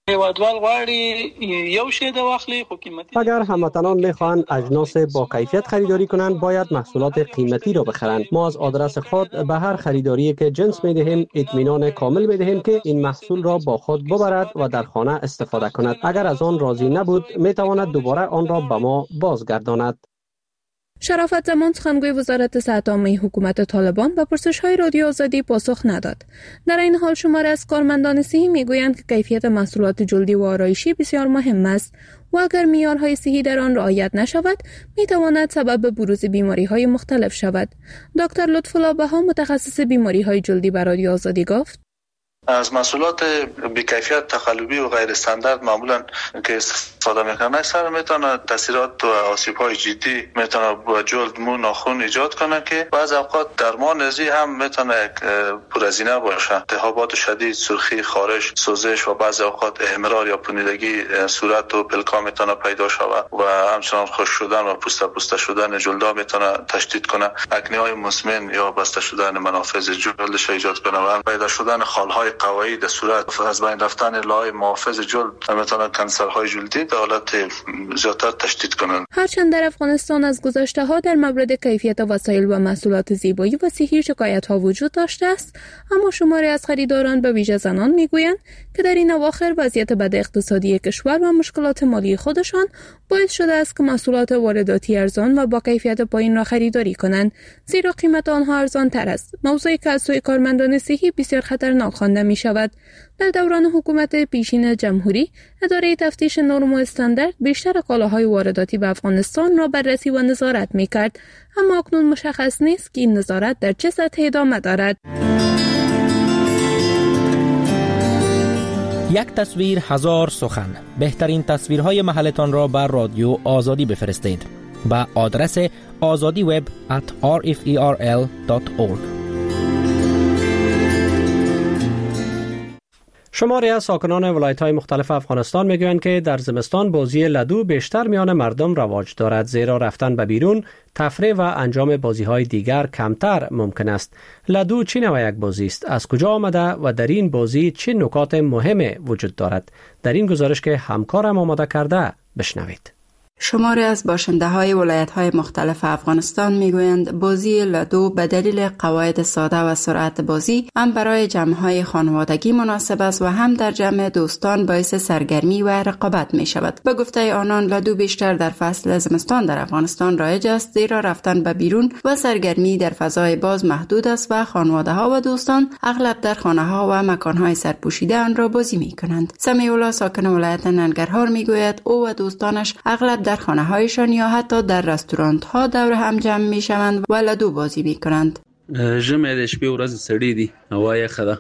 هیوادوال غواړي یو شی د واخلي خو قیمتي. اگر هموطنان میخواهند اجناس با کیفیت خریداری کنند باید محصولات قیمتی را بخرند. ما از آدرس خود به هر خریداری که جنس میدهیم اطمینان کامل میدهیم که این محصول را با خود ببرد و در خانه استفاده کند. اگر از آن راضی نبود میتواند دوباره آن را به ما بازگرداند. شرافت زمان سخنگوی وزارت صحت عامه حکومت طالبان به پرسش‌های رادیو آزادی پاسخ نداد. در این حال شماری از کارمندان صحی میگویند که کیفیت محصولات جلدی و آرایشی بسیار مهم است و اگر معیارهای صحی در آن رعایت نشود میتواند سبب بروز بیماری‌های مختلف شود. دکتر لطف‌الله بها متخصص بیماری‌های جلدی به رادیو آزادی گفت: از محصولات بی‌کیفیت تقلبی و غیر استاندارد معمولا که استفاده میکنن اکثر میتونه تاثیرات و آسیب‌های جدی میتونه با جلد، مو، ناخن ایجاد کنه که بعض اوقات درمان نزی هم میتونه پرهزینه باشه. التهابات شدید، سرخی، خارش، سوزش و بعض اوقات احمرار یا پوسیدگی صورت و پلکا میتونه پیدا شود و همچنان خشک شدن و پوست پوست شدن جلدا میتونه تشدید کنه. اکنه‌های مزمن یا بسته شدن منافذ جلدش ایجاد کنه و پیدا شدن خال‌های قوایی در صورت از بین رفتن لای محافظ جلد میتونه کانسرهای جلدی در حالت زیادتر تشدید کنند. هرچند در افغانستان از گذشته ها در مورد کیفیت وسایل و محصولات زیبایی و صحی شکایت ها وجود داشته است، اما شماری از خریداران به ویژه زنان میگویند که در این اواخر وضعیت بد اقتصادی کشور و مشکلات مالی خودشان باعث شده است که محصولات وارداتی ارزان و با کیفیت پایین را خریداری کنند، زیرا قیمت آنها ارزان تر است. موضوعی که از سوی کارمندان صحی بسیار خطرناک خوانده می شود. در دوران حکومت پیشین جمهوری، اداره تفتیش نرم و استاندارد بیشتر کالاهای وارداتی به افغانستان را بررسی و نظارت می کرد، اما اکنون مشخص نیست که این نظارت در چه سطح ادامه دارد. یک تصویر هزار سخن. بهترین تصویرهای محلتان را بر رادیو آزادی بفرستید به آدرس azadi web at r f e r l dot org. شماری از ساکنان ولایت‌های مختلف افغانستان میگویند که در زمستان بازی لدو بیشتر میان مردم رواج دارد، زیرا رفتن به بیرون، تفریح و انجام بازی‌های دیگر کمتر ممکن است. لدو چه نوع یک بازی است؟ از کجا آمده و در این بازی چه نکات مهم وجود دارد؟ در این گزارش که همکارم آماده کرده بشنوید. شماری از باشنده های ولایت های مختلف افغانستان میگویند بازی لدو به دلیل قواعد ساده و سرعت بازی هم برای جمع های خانوادگی مناسب است و هم در جمع دوستان باعث سرگرمی و رقابت می شود. به گفته آنان لدو بیشتر در فصل زمستان در افغانستان رایج است، زیرا رفتن به بیرون و سرگرمی در فضای باز محدود است و خانواده ها و دوستان اغلب در خانه ها و مکان های سرپوشیده آن را بازی می کنند. سمیع الله ساکن ولایت ننگرهار میگوید او و دوستانش اغلب در خانه هایشان یا حتی در رستوران ها دور هم جمع می شوند و لدو بازی می کنند. ژمی د شپې ورځ سړې دي، هوا یخه ده.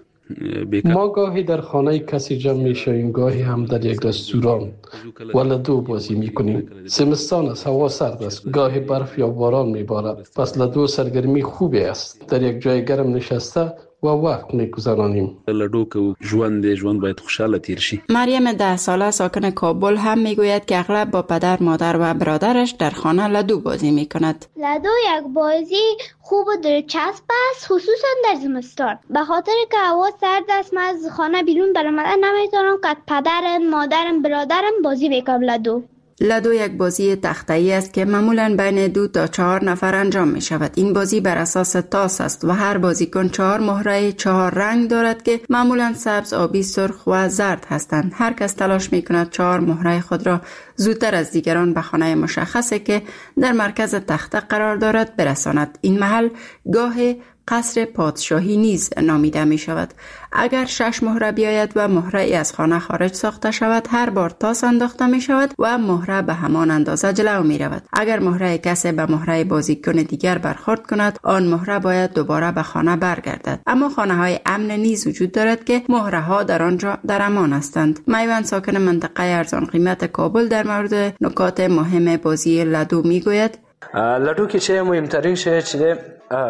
ما گاهی در خانه کسی جمع می شویم، گاهی هم در یک رستوران و لدو بازی می کنیم. زمستان است، هوا سرد است، گاهی برف یا باران می بارد، پس لدو سرگرمی خوبی است. در یک جای گرم نشسته و وقت می‌گذرانیم. لدو که ژوند ژوند باید خوشحاله تیر شي. مریم ده ساله ساکن کابل هم میگوید که اغلب با پدر، مادر و برادرش در خانه لدو بازی میکند. لدو یک بازی خوب و دلچسب است، خصوصا در زمستان. به خاطر که هوا سرد است، من از خانه بیرون برآمدن نمیتونم که پدرم، مادرم، برادرم بازی بکنم لدو. لدو یک بازی تخته‌ای است که معمولاً بین دو تا چهار نفر انجام می شود. این بازی بر اساس تاس است و هر بازیکن چهار مهره چهار رنگ دارد که معمولاً سبز، آبی، سرخ و زرد هستند. هر کس تلاش می کند چهار مهره خود را زودتر از دیگران به خانه مشخصی که در مرکز تخته قرار دارد برساند. این محل گاه قصر پادشاهی نیز نامیده می شود. اگر شش مهره بیاید و مهره ای از خانه خارج ساخته شود، هر بار تاس انداخته می شود و مهره به همان اندازه جلو می رود. اگر مهره کسی به مهره بازیکن دیگر برخورد کند، آن مهره باید دوباره به خانه برگردد. اما خانه های امن نیز وجود دارد که مهره ها در آنجا در امان هستند. میوند ساکن منطقه ارزان قیمت کابل در مورد نکات مهم بازی لدو می گوید. لدو که چه مهمترین شده چه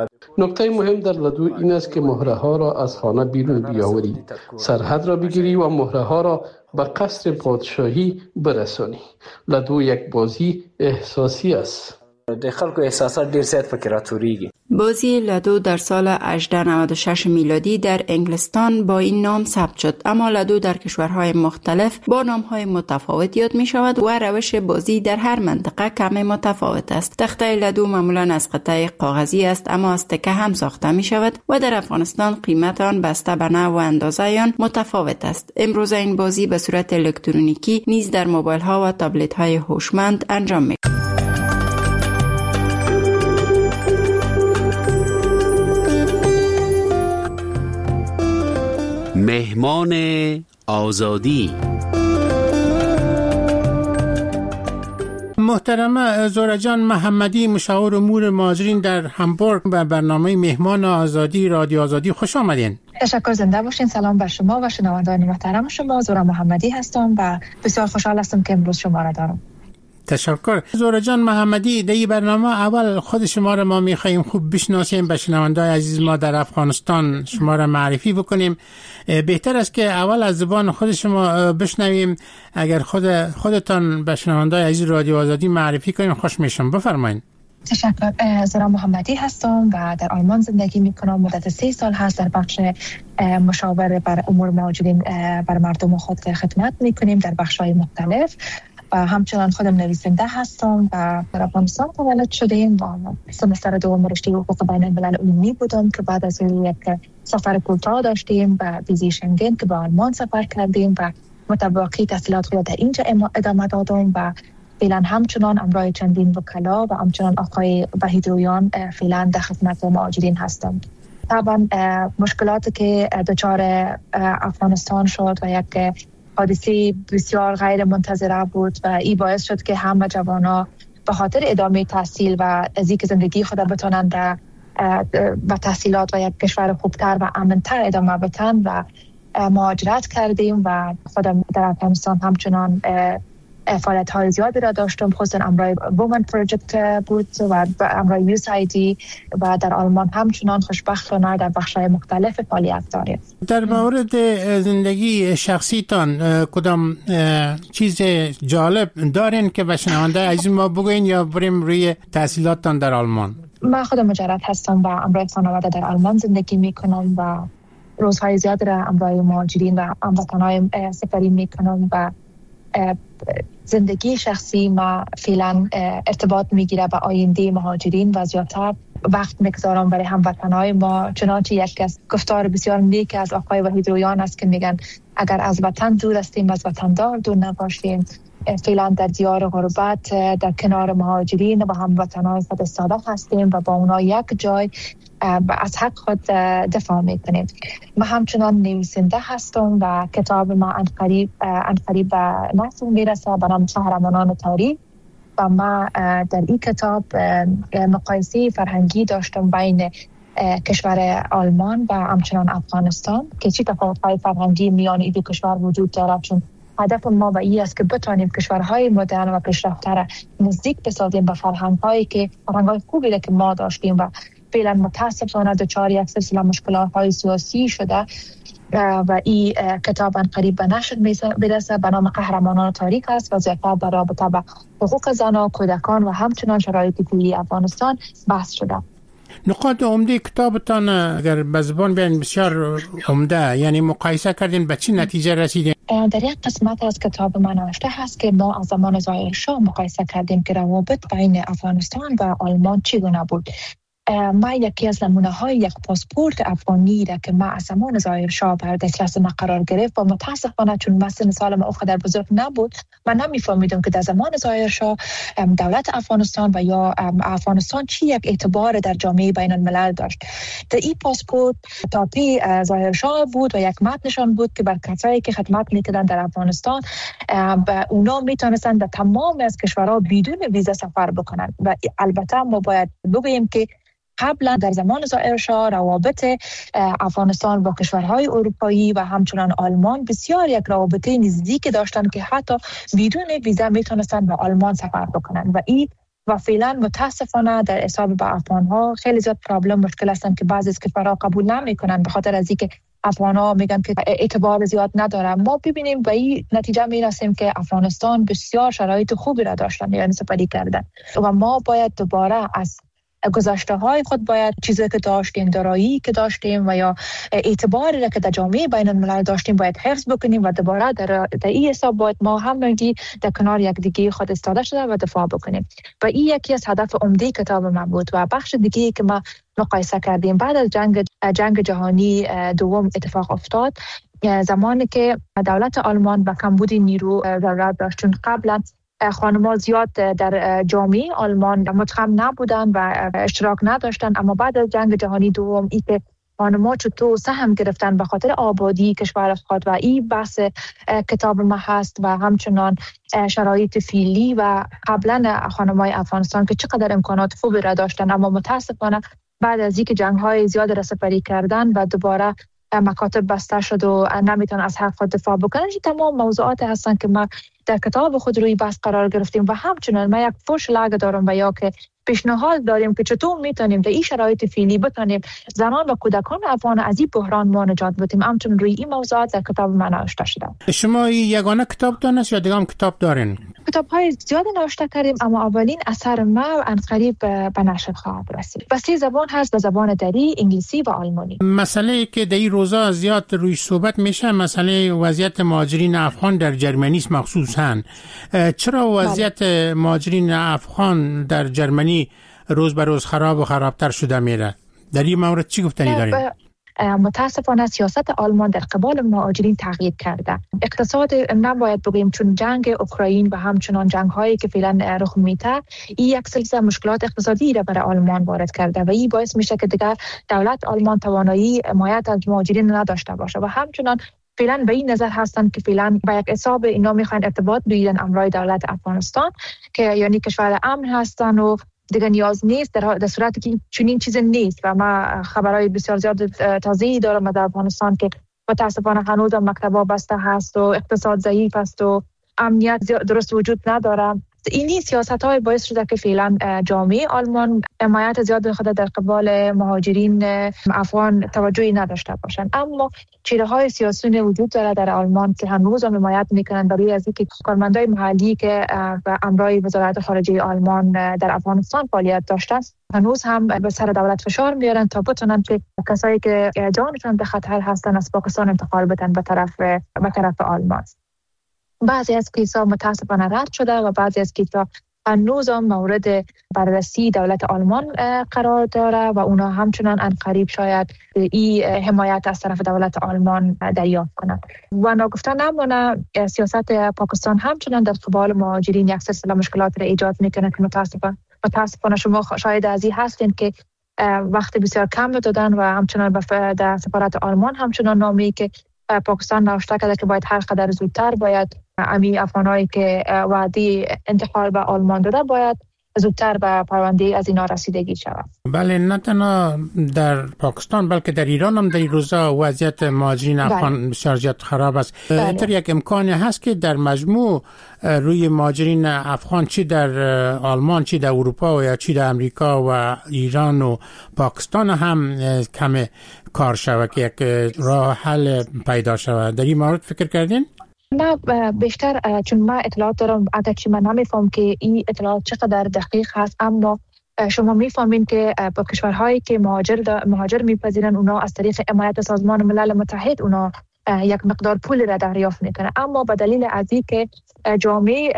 نکته مهم در لدو این است که مهره ها را از خانه بیرون بیاوری، سرحد را بگیری و مهره ها را به قصر پادشاهی برسانی. لدو یک بازی احساسی است. د خلکو احساسات ډیر زیات پکې راټوریږي. بازی لدو در سال هزار و نود و نود و شش میلادی در انگلستان با این نام ثبت شد، اما لدو در کشورهای مختلف با نامهای متفاوت یاد می شود و روش بازی در هر منطقه کمی متفاوت است. تخته لدو معمولا از قطعه کاغذی است، اما از تکه هم ساخته می شود و در افغانستان قیمت آن بسته به نوع و اندازه آن متفاوت است. امروز این بازی به صورت الکترونیکی نیز در موبایل ها و تابلت های هوشمند انجام می شود. مهمان آزادی. محترمه زهره جان محمدی، مشاور امور مهاجرین در همبورگ، به برنامه مهمان آزادی رادیو آزادی خوش آمدین. تشکر، زنده باشین. سلام بر شما و شنوندگان محترم شما. زهره محمدی هستم و بسیار خوشحال هستم که امروز شما را دارم. تشکر. زهره جان محمدی، در این برنامه اول خود شما را ما می‌خوایم خوب بشناسیم، به شنوندگان عزیز ما در افغانستان شما را معرفی بکنیم. بهتر است که اول از زبان خود شما بشنویم. اگر خود خودتان به شنوندگان عزیز رادیو آزادی معرفی کنیم خوش میشم. بفرمایید. تشکر. زهره محمدی هستم و در آلمان زندگی میکنم. مدت سه سال هست در بخش مشاور بر امور مهاجرین بر مردم خود خدمت میکنیم در بخش‌های مختلف و همچنان خودم نویسنده هستم و در افغانستان تولد شدیم و سمستر دوم رشته حقوق بین الملل عمومی بودم که بعد از یک سفر کوتاه داشتیم و ویزای شنگن که به آلمان سفر کردیم و متواقی تحصیلات خود در اینجا ادامه دادم و فعلا همچنان همراه چندین وکلا و همچنان آقای وحید رویان فعلا در خدمت مهاجرین هستم. طبعا مشکلاتی که دچار افغانستان شد و یک حادثه بسیار غیر منتظره بود و این باعث شد که همه جوانا به خاطر ادامه تحصیل و از اینکه زندگی خود بتونن در و تحصیلات و یک کشور خوبتر و امنتر ادامه بدن و مهاجرت کردیم و خودم در افغانستان همچنان فعالیت های زیادی را داشتم، خصوصا امرای وومن پروژکت بود و امرای یو اس آی دی و در آلمان همچنان خوشبختانه در بخش‌های مختلف فعالیت داریم. در مورد زندگی شخصیتان کدام چیز جالب دارین که به شنونده عزیز ما بگوین یا بریم روی تحصیلاتتان در آلمان؟ من خودم مجرد هستم و امرای خانواده در آلمان زندگی میکنم و روزهای زیاد را امرای مهاجرین و هموطنان سپری میکنم و زندگی شخصی ما فعلا ارتباط میگیره به آینده مهاجرین و زیادتر وقت میگذارم برای هموطنهای ما. چنانچه یک از گفتار بسیار نیک از آقای وحید رویان است که میگن اگر از وطن دور هستیم از وطندار دور نباشیم. فعلا در دیار غربت در کنار مهاجرین و هموطنهای خود صادق هستیم و با اونا یک جای از حق خود دفاع میکنیم. ما همچنان نویسنده هستم و کتاب ما انقریب انقریب به نصر میرسه به نام قهرمانان تاریخ و ما در این کتاب مقایسه فرهنگی داشتم بین کشور آلمان و همچنان افغانستان که چی تفاوت‌های فرهنگی میان این دو کشور وجود دارد، چون هدف ما و این است که بتوانیم کشورهای مدرن و پیشرفته را نزدیک بسازیم به فرهنگ‌هایی که فرهنگ‌های خوبی که ما داشتیم و فعلا متاسفانه دچار یک سلسله مشکلات‌های سیاسی شده و این کتاب قریب به نشر میرسه به نام قهرمانان تاریخ است و زیادتر در رابطه با حقوق زنان، کودکان و همچنان شرایط کلی افغانستان بحث شده. نقاط عمده کتابتان اگر به زبان بیان بسیار عمده، یعنی مقایسه کردین به چی نتیجه رسیدین؟ در یک قسمت از کتاب من نوشته هست که ما از زمان ظاهر شاه مقایسه کردیم که روابط بین افغانستان و آلمان چگونه بود. ما یکی از نمونه های یک پاسپورت افغانی را که ما از زمان ظاهر شاه بر دسترس ما قرار گرفت و متاسفانه چون مثل سال ما اقدر بزرگ نبود من نمیفهمیدم که در زمان ظاهر شاه دولت افغانستان و یا افغانستان چی یک اعتبار در جامعه بین الملل داشت. در این پاسپورت تاپی ظاهر شاه بود و یک متنشان بود که بر کسایی که خدمت میکردن در افغانستان و اونا میتونستن در تمام از کشورها بدون ویزا سفر بکنن و البته ما باید بگوییم که قبلا در زمان ظاهر شاه روابط افغانستان با کشورهای اروپایی و همچنان آلمان بسیار یک روابط نزدیک داشتند که حتی بدون ویزا میتونستن به آلمان سفر بکنن و این و فعلا متاسفانه در حساب به افغانها خیلی زیاد پرابلم مشکل هستن که بعضی از کشورها قبول نمیکنن به خاطر از اینکه افغانها میگن که اعتبار زیاد نداره. ما ببینیم به این نتیجه میرسیم که افغانستان بسیار شرایط خوبی را داشتن یعنی سپری کردن و ما باید دوباره از گذشته های خود باید چیزی که داشتیم، دارایی که داشتیم و یا اعتباری را که در جامعه بین الملل داشتیم باید حفظ بکنیم و دوباره در در این حساب باید ما همگی در کنار یک دیگه خود استاده شده و دفاع بکنیم. و این یکی از هدف عمده کتاب من بود. و بخش دیگه که ما مقایسه کردیم بعد از جنگ جنگ جهانی دوم اتفاق افتاد، زمانی که دولت آلمان و کمبود نیرو ضرورت داشت، چون قبلا خانم‌ها زیاد در جامعه آلمان متخم نبودن و اشتراک نداشتن، اما بعد از جنگ جهانی دوم ای که خانم‌ها چطور سهم گرفتن به خاطر آبادی کشور خود و این بحث کتاب ما هست و همچنان شرایط فعلی و قبلا خانم‌های افغانستان که چقدر امکانات خوبی را داشتن، اما متاسفانه بعد از اینکه جنگ‌های زیاد را سپری کردن و دوباره مکاتب بسته شد و نمیتونن از حق خود دفاع بکنن. این تمام موضوعات هستن که ما در کتاب خود روی بحث قرار گرفتیم و همچنان ما یک فوشلاگ دارم و یا که پیشنهاد داریم که چطور میتونیم در این شرایط فعلی بتونیم زنان و کودکان افغان از این بحران ما نجات بدیم. همچنان روی این موضوعات در کتاب من نوشته شده. شما یگانه کتابتون است یا دیگه هم کتاب دارین؟ کتاب‌های زیاد نوشته کردیم، اما اولین اثر ما عنقریب به نشر خواهد رسید. به سه زبان هست، به زبان دری، انگلیسی و آلمانی. مسئله که در این روزا زیاد روی صحبت میشه مسئله وضعیت مهاجرین افغان در جرمنی مخصوصاً. چرا وضعیت مهاجرین افغان در جرمنی روز به روز خراب و خرابتر شده میره؟ در این مورد چی گفتنی دارین؟ متاسفانه سیاست آلمان در قبال مهاجرین تغییر کرده. اقتصاد نباید بگیم، چون جنگ اوکراین و همچنان جنگ هایی که فعلا رخ میده این یک سلسله مشکلات اقتصادی را برای آلمان وارد کرده و این باعث میشه که دیگر دولت آلمان توانایی حمایت از مهاجرین نداشته باشه و همچنان فعلا به این نظر هستن که فعلا با یک حساب اینا میخواین ارتباط بگیرن امرای دولت افغانستان که یعنی کشور امن هستن و دیگه نیاز نیست، در, در صورتی که چنین چیز نیست. و ما خبرهای بسیار زیاد تازه‌ای دارم در افغانستان که متاسفانه هنوز مکتب‌ها بسته هست و اقتصاد ضعیف است و امنیت درست وجود نداره. اینی سیاست‌های باعث شده که فعلا جامعه آلمان حمایت زیاد خود در قبال مهاجرین افغان توجهی نداشته باشند. اما چهره‌های سیاسی وجود داره در آلمان که هنوز هم حمایت می‌کنند برای از اینکه کارمندای محلی که امرای وزارت خارجه آلمان در افغانستان فعالیت داشتند هنوز هم به سر دولت فشار میارن تا بتونن که کسایی که جانشان به خطر هستن از پاکستان انتقال بدن به طرف به طرف آلمان. بعضی از کیس‌ها متاسفانه رد شده و بعضی از کیس‌ها هنوز هم مورد بررسی دولت آلمان قرار داره و اونا همچنان عنقریب شاید این حمایت از طرف دولت آلمان دریافت کنند. و ناگفته نمانه سیاست پاکستان همچنان در قبال مهاجرین یک سلسله مشکلات را ایجاد میکنه که متاسفانه متاسفانه شما شاید از این هستین که وقت بسیار کم دادن و همچنان در سفارت آلمان همچنان نامی که پاکستان نوشته کرده که باید هر قدر زودتر باید امی افغانایی که وعده انتقال به آلمان داده باید زودتر به پرونده از اینا رسیدگی شود. بله، نه تنها در پاکستان بلکه در ایران هم در این روزا وضعیت مهاجرین افغان بسیار زیاد خراب است. بله. یک امکانی هست که در مجموع روی مهاجرین افغان چی در آلمان چی در اروپا و یا چی در امریکا و ایران و پاکستان هم کم کار شود که یک راه حل پیدا شود. در این مورد فکر کردین؟ نه، بیشتر چون من اطلاعات دارم، اگرچه من نمیفهم که این اطلاعات چقدر دقیق هست، اما شما میفهمین که با کشورهایی که مهاجر مهاجر میپذیرن اونا از طریق حمایت سازمان ملل متحد اونا یک مقدار پول را دریافت میکنه، اما به دلیل از اینکه جامعه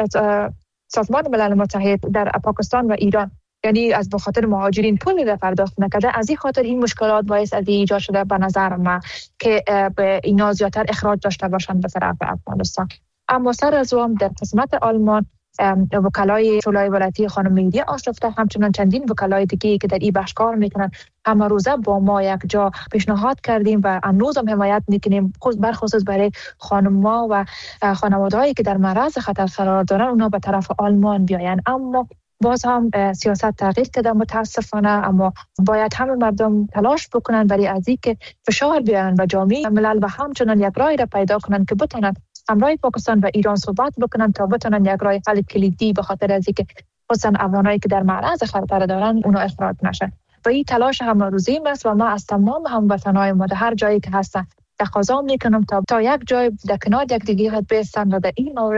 سازمان ملل متحد در پاکستان و ایران یعنی از بخاطر مهاجرین پول را پرداخت نکرده، از این خاطر این مشکلات باعث از ایجاد شده به نظر من که به اینا زیادتر اخراج داشته باشند به طرف افغانستان. اما سر از اون در قسمت آلمان وکلای شورای ولایتی خانم مهدی آشرفته همچنان چندین وکلای دیگه که در این بخش کار میکنن همه روزه با ما یک جا پیشنهاد کردیم و هنوز هم حمایت میکنیم برخصوص برای خانم‌ها و خانواده‌هایی که در معرض خطر قرار دارن اونا به طرف آلمان بیاین. اما باز هم سیاست تغییر کرده متاسفانه، اما باید همه مردم تلاش بکنن برای از اینکه فشار بیارن به جامعه ملل و همچنان یک راهی را پیدا کنن که بتونن همراه پاکستان و ایران صحبت بکنن تا بتونن یک راه حل کلیدی به خاطر از اینکه خصوصا افغانایی که در معرض خطر دارن اونا اخراج نشن. و این تلاش هم روزی است و ما از تمام هموطنای ما در هر جایی که هستن تقاضا میکنم تا تا یک جای در کنار یک دیگه بیستن و در این مورد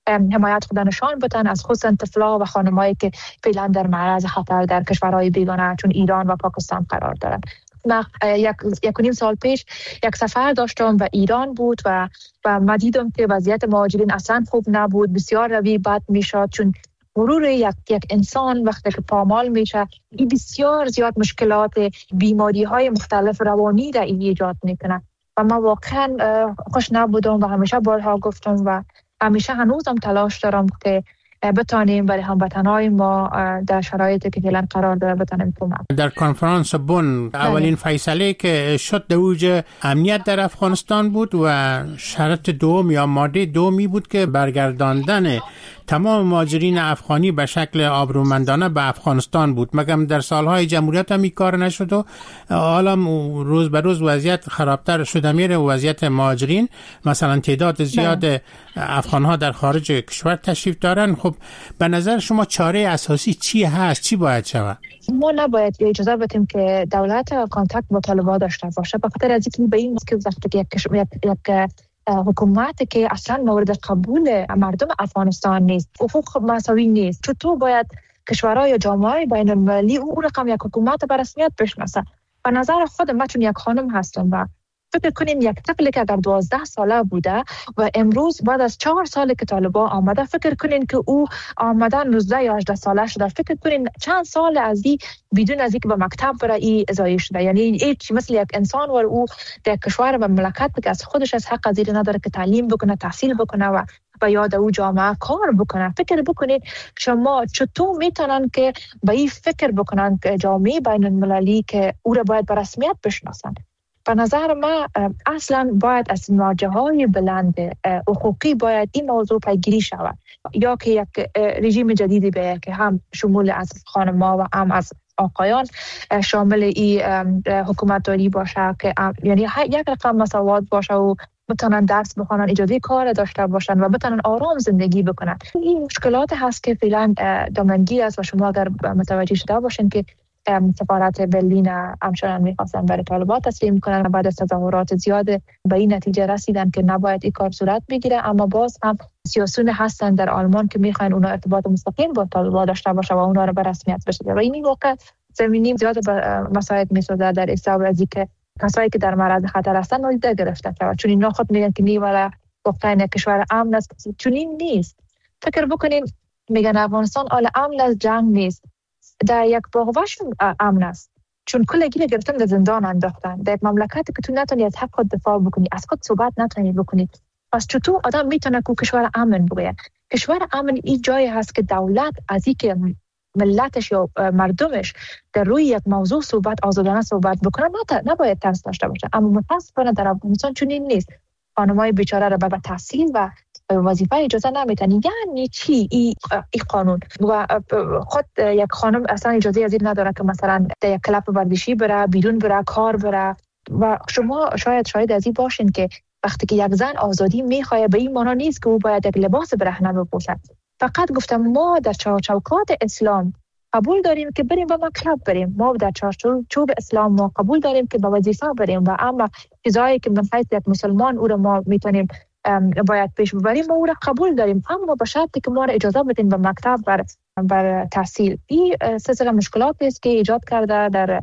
حمایت خود نشان بدن، از خصوصا طفلا و خانمایی که فعلا در معرض خطر در کشورهای بیگانه چون ایران و پاکستان قرار دارند. من یک یک و نیم سال پیش یک سفر داشتم و ایران بود و و من دیدم که وضعیت مهاجرین اصلا خوب نبود، بسیار روی بد میشد، چون مرور یک یک انسان وقتی که پامال میشه این بسیار زیاد مشکلات بیماری های مختلف روانی را ایجاد میکنه و من واقعا خوش نبودم و همیشه بارها گفتم و همیشه هنوزم تلاش دارم که بتانیم برای هموطنهای ما در شرایطی که فعلا قرار داره بتانیم کمک. در کنفرانس بن اولین فیصله که شد در اوج امنیت در افغانستان بود و شرط دوم یا ماده دومی بود که برگرداندن تمام مهاجرین افغانی به شکل آبرومندانه به افغانستان بود. مگم در سالهای جمهوریت هم این کار نشد و حالا روز به روز وضعیت خرابتر شده میره و وضعیت مهاجرین، مثلا تعداد زیاد افغانها در خارج کشور تشریف دارن. خب به نظر شما چاره اساسی چی هست؟ چی باید شود؟ ما نباید اجازه بدیم که دولت کانتاکت با طالبان داشته باشه، به خاطر از اینکه به این که وقتی که یک یک حکومت که اصلا مورد قبول مردم افغانستان نیست، حقوق مساوی نیست، چطور باید کشورهای یا جامعه بین المللی او رقم یک حکومت به رسمیت بشناسه؟ به نظر خود من چون یک خانم هستم و فکر کنیم یک طفلی که اگر دوازده ساله بوده و امروز بعد از چهار سال که طالبان آمده، فکر کنین که او آمدن نوزده یا هجده ساله شده، فکر کنین چند سال از این بدون از اینکه به مکتب بره ای ازایی شده، یعنی هیچ مثل یک انسان و او در کشور و مملکت که از خودش از حق از این نداره که تعلیم بکنه، تحصیل بکنه و و یاد او جامعه کار بکنه. فکر بکنید شما چطور میتونن که به این فکر بکنن که جامعه بین المللی که او را باید به رسمیت بشناسن. به نظر من اصلا باید از مرجعهای بلند حقوقی باید این موضوع پیگیری شود، یا که یک رژیم جدیدی به که هم شمول از خانم‌ها و هم از آقایان شامل این حکومت داری باشه که یعنی یک رقم مساوات باشه و بتونن درس بخونن، اجازه کار داشته باشن و بتونن آرام زندگی بکنن. این مشکلات هست که فعلا دامنگیر است و شما اگر متوجه شده باشین که سفارت برلین همچنان میخواستن برای طالبان تسلیم کنن و بعد از تظاهرات زیاد به این نتیجه رسیدن که نباید این کار صورت بگیره، اما باز هم سیاسیون هستن در آلمان که میخواین اونا ارتباط مستقیم با طالبان داشته باشه و اونا رو به رسمیت بشناسه و این واقع زمینی زیاد مساعد میسازه در حساب از اینکه کسایی که در معرض خطر هستن نادیده گرفته شود، چون اینا خود میگن که نیولا واقعا کشور امن است، چون این نیست. فکر بکنین میگن افغانستان آل امن از جنگ نیست، در یک باغوش امن است، چون کلگی گرفتن در زندان انداختن در یک مملکتی که تو نتونی از حق خود دفاع بکنی، از خود صحبت نتونی بکنی. پس چطور آدم میتونه که کشور امن بگه؟ کشور امن این جایی هست که دولت از این که ملتش یا مردمش در روی یک موضوع صحبت آزادانه صحبت بکنه نباید ترس داشته باشه، اما متاسفانه در افغانستان چنین نیست. خانمای بیچاره را به تحصیل و وظیفه اجازه نمیدن. یعنی چی این ای قانون؟ و خود یک خانم اصلا اجازه از این نداره که مثلا در یک کلاب ورزشی بره، بیرون بره، کار بره. و شما شاید شاید از این باشین که وقتی که یک زن آزادی میخواد به این معنا نیست که او باید یک لباس برهنه بپوشد. فقط گفتم ما در چوکات اسلام قبول داریم که بریم به مکتب بریم، ما در چارچوب اسلام ما قبول داریم که به وظیفه بریم و اما چیزایی که من حیث یک مسلمان او را ما میتونیم باید پیش ببریم ما او را قبول داریم، اما به شرطی که ما را اجازه بدین به مکتب بر بر تحصیل. این سلسله مشکلات است که ایجاد کرده در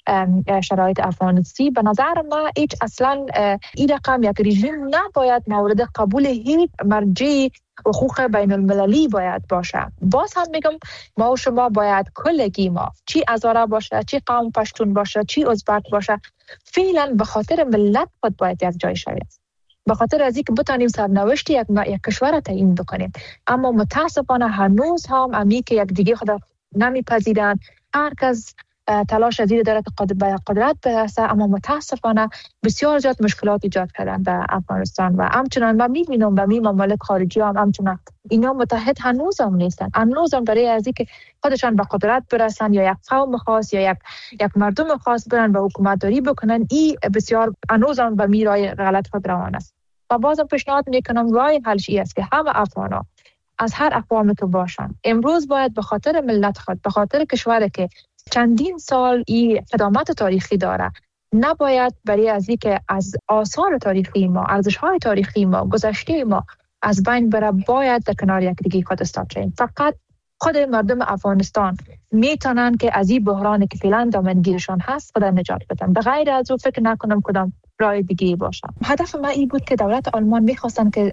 شرایط افغانستان. به نظر ما هیچ اصلا این رقم یک رژیم نباید مورد قبول هیچ مرجع حقوق بین المللی باید باشه. باز هم میگم ما و شما باید کلگی ما چی هزاره باشه، چی قوم پشتون باشه، چی ازبک باشه، فعلا به خاطر ملت خود باید یک جای شوید، به خاطر از اینکه بتانیم سرنوشت یک یک کشور را تعیین بکنیم. اما متاسفانه هنوز هم امی که یک دیگه خود نمیپذیرند، هر کس تلاش از این داره که قدرت برسه، اما متاسفانه بسیار زیاد مشکلات ایجاد کردن در افغانستان و همچنان ما میبینم به می ممالک خارجی هم همچنان اینا متحد هنوز هم نیستن، هنوز هم برای از اینکه خودشان به قدرت برسن یا یک قوم خاص یا یک یک مردم خاص برن و حکومت داری بکنن، این بسیار هنوز هم به می راه غلط خود روان است. و بازم پیشنهاد میکنم راه حلش این است که همه افغانا از هر اقوامی که باشن امروز باید به خاطر ملت خود، به خاطر کشوری که چندین سال این قدامت تاریخی داره، نباید برای از اینکه از آثار تاریخی ما، ارزش‌های تاریخی ما، گذشته ما از بین بره باید در کنار یک دیگه خود استاد شویم. فقط خود مردم افغانستان میتونن که از این بحرانی که فعلا دامنگیرشان هست خود نجات بدن. به غیر از او فکر نکنم کدام راه دیگه باشه. هدف ما این بود که دولت آلمان میخواستن که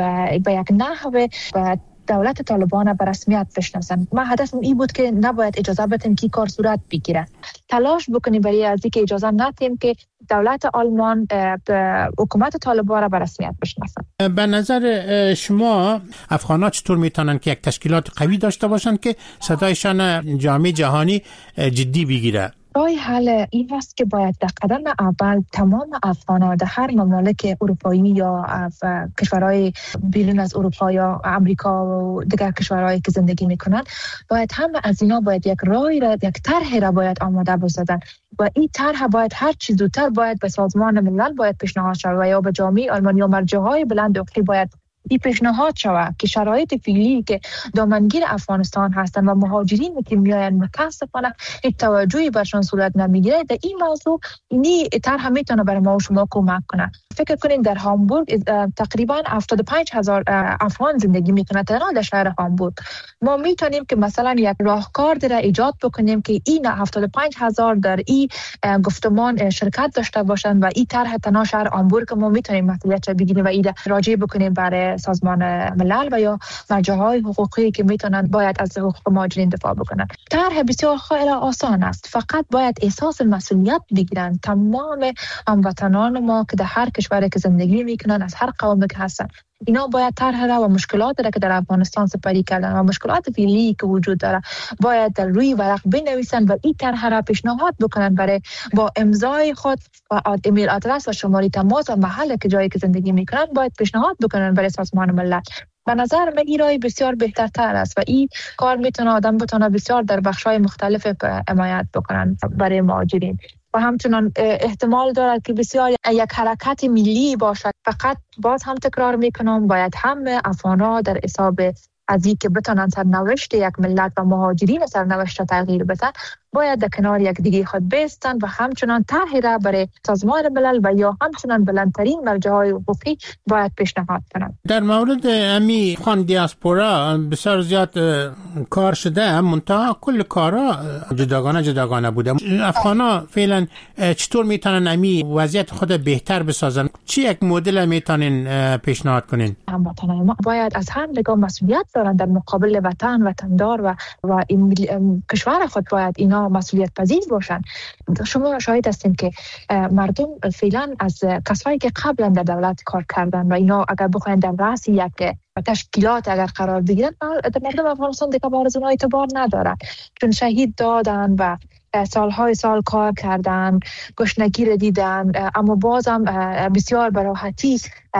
به یک نحوه دولت طالبان به رسمیت بشناسن. ما هدفم این بود که نباید اجازه بدیم که کار صورت بگیره. تلاش بکنیم برای از اینکه اجازه ندیم که دولت آلمان حکومت طالبان را به رسمیت بشناسن. به نظر شما افغان‌ها چطور میتونن که یک تشکیلات قوی داشته باشن که صدایشان جامعه جهانی جدی بگیره؟ راه حل این است که باید در قدم اول تمام افغان‌ها در هر مملکت اروپایی یا کشورهای بیرون از اروپا یا امریکا و دیگر کشورهایی که زندگی میکنن باید همه از اینا باید یک راهی را یک طرحی را باید آماده بسازن و این طرح باید هر چیز زودتر باید به سازمان ملل باید پیشنهاد شود و یا به جامعه آلمانی و مرجع‌های بلند اقلی باید این پیشنهاد شود که شرایط فعلی که دامنگیر افغانستان هستند و مهاجرین که میآیند متاسفانه هیچ توجهی برشان صورت نمیگیره. در این موضوع اینی طرح میتونه برای ما و شما کمک کنه. فکر کنین در هامبورگ تقریبا هفتاد و پنج هزار افغان زندگی میکنه تنها در شهر هامبورگ. ما میتونیم که مثلا یک راهکار را ایجاد بکنیم که این هفتاد و پنج هزار در این گفتمان شرکت داشته باشند و این طرح تنها شهر هامبورگ ما میتونیم مسئولیت بگیریم و این راجع بکنیم برای سازمان ملل و یا مرجع‌های حقوقی که میتونن باید از حقوق مهاجرین دفاع بکنن. طرح بسیار خیلی آسان است، فقط باید احساس مسئولیت بگیرن تمام هموطنان ما که در هر کشوری که زندگی میکنن از هر قومی که هستن. اینا باید طرح را و مشکلات را که در افغانستان سپری کردن و مشکلات فعلی که وجود داره باید در روی ورق بنویسن و این طرح را پیشنهاد بکنن برای با امضای خود و ایمیل آدرس و شماره تماس و محل که جایی که زندگی میکنن باید پیشنهاد بکنن برای سازمان ملل. به نظر من این راه بسیار بهترتر است و این کار میتونه آدم بتونه بسیار در بخش‌های مختلف حمایت بکنن برای مهاجرین و همچنان احتمال دارد که بسیار یک حرکت ملی باشد. فقط باز هم تکرار میکنم باید همه افغان‌ها در حساب از این که بتونن سرنوشت یک ملت و مهاجرین سرنوشت تغییر بدن باید در کنار یک دیگه خود بیستن و همچنان طرحی را برای سازمان ملل و یا همچنان بلندترین مرجع‌های حقوقی باید پیشنهاد کنند. در مورد امی افغان دیاسپورا بسیار زیاد کار شده، منتها کل کارا جداگانه جداگانه بوده. افغانا فعلا چطور میتونن امی وضعیت خود بهتر بسازن؟ چی یک مدل میتونن پیشنهاد کنین؟ هموطنان ما باید از هر نگاه مسئولیت دارن در مقابل وطن، وطندار و و این کشور خود باید اینا مسئولیت پذیر باشن. شما شاهد هستین که مردم فعلا از کسایی که قبلا در دولت کار کردن و اینا اگر بخواین در رأس یک تشکیلات اگر قرار بگیرن در مردم افغانستان دیگه بار از اونها اعتبار ندارن، چون شهید دادن و سالهای سال کار کردن، گشنگی را دیدن، اما بازم بسیار براحتی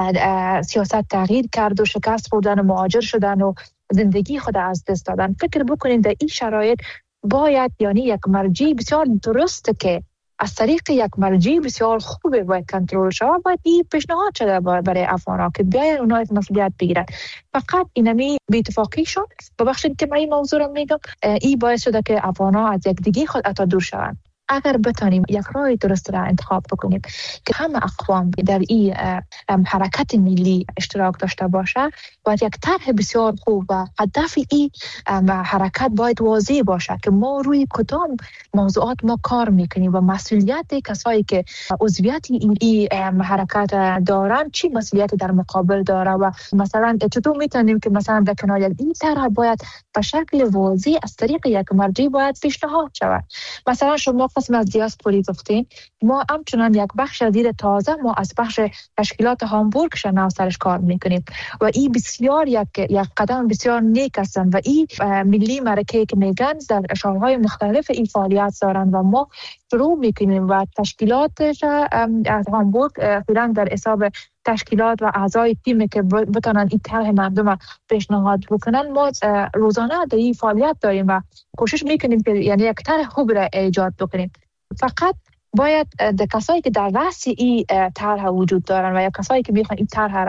سیاست تغییر کرد و شکست خوردن و مهاجر شدن و زندگی خود از دست دادن. فکر بکنید در این شرایط باید یعنی یک مرجع بسیار درسته که از طریق یک مرجع بسیار خوبه باید کنترل شود. باید این پیشنهاد شده برای افغان‌ها که بیاین اونها از مسئولیت بگیرن. فقط اینمی به اتفاقی شد. ببخشید که من این موضوع رو میگم، این باعث شده که افغان‌ها از یک دیگه خود اتا دور شوند. اگر بتانیم یک راه درست را انتخاب بکنیم که همه اقوام در این حرکت ملی اشتراک داشته باشه، باید یک طرح بسیار خوب و هدف این حرکت باید واضح باشه که ما روی کدام موضوعات ما کار میکنیم و مسئولیت کسایی که عضویت این, این حرکت دارن چی مسئولیت در مقابل داره و مثلا چطور میتونیم که مثلا در کنار این طرح باید به شکل واضح از طریق یک مرجع باید پیشنهاد شود. مثلا شما قسم از دیاسپوری گفتین، ما همچنان یک بخش زیر تازه ما از بخش تشکیلات هامبورگ شناو سرش کار میکنیم و این بسیار یک یک قدم بسیار نیک هستند و این ملی مرکه که میگن در شهرهای مختلف این فعالیت دارن و ما شروع میکنیم و تشکیلاتش از هامبورگ فعلا در حساب تشکیلات و اعضای تیمی که بتونن این طرح مردم پیشنهاد بکنن ما روزانه در این فعالیت داریم و کوشش میکنیم که یعنی یک طرح خوب را ایجاد بکنیم. فقط باید در کسایی که در رأس این طرح وجود دارن و یا کسایی که میخوان این طرح را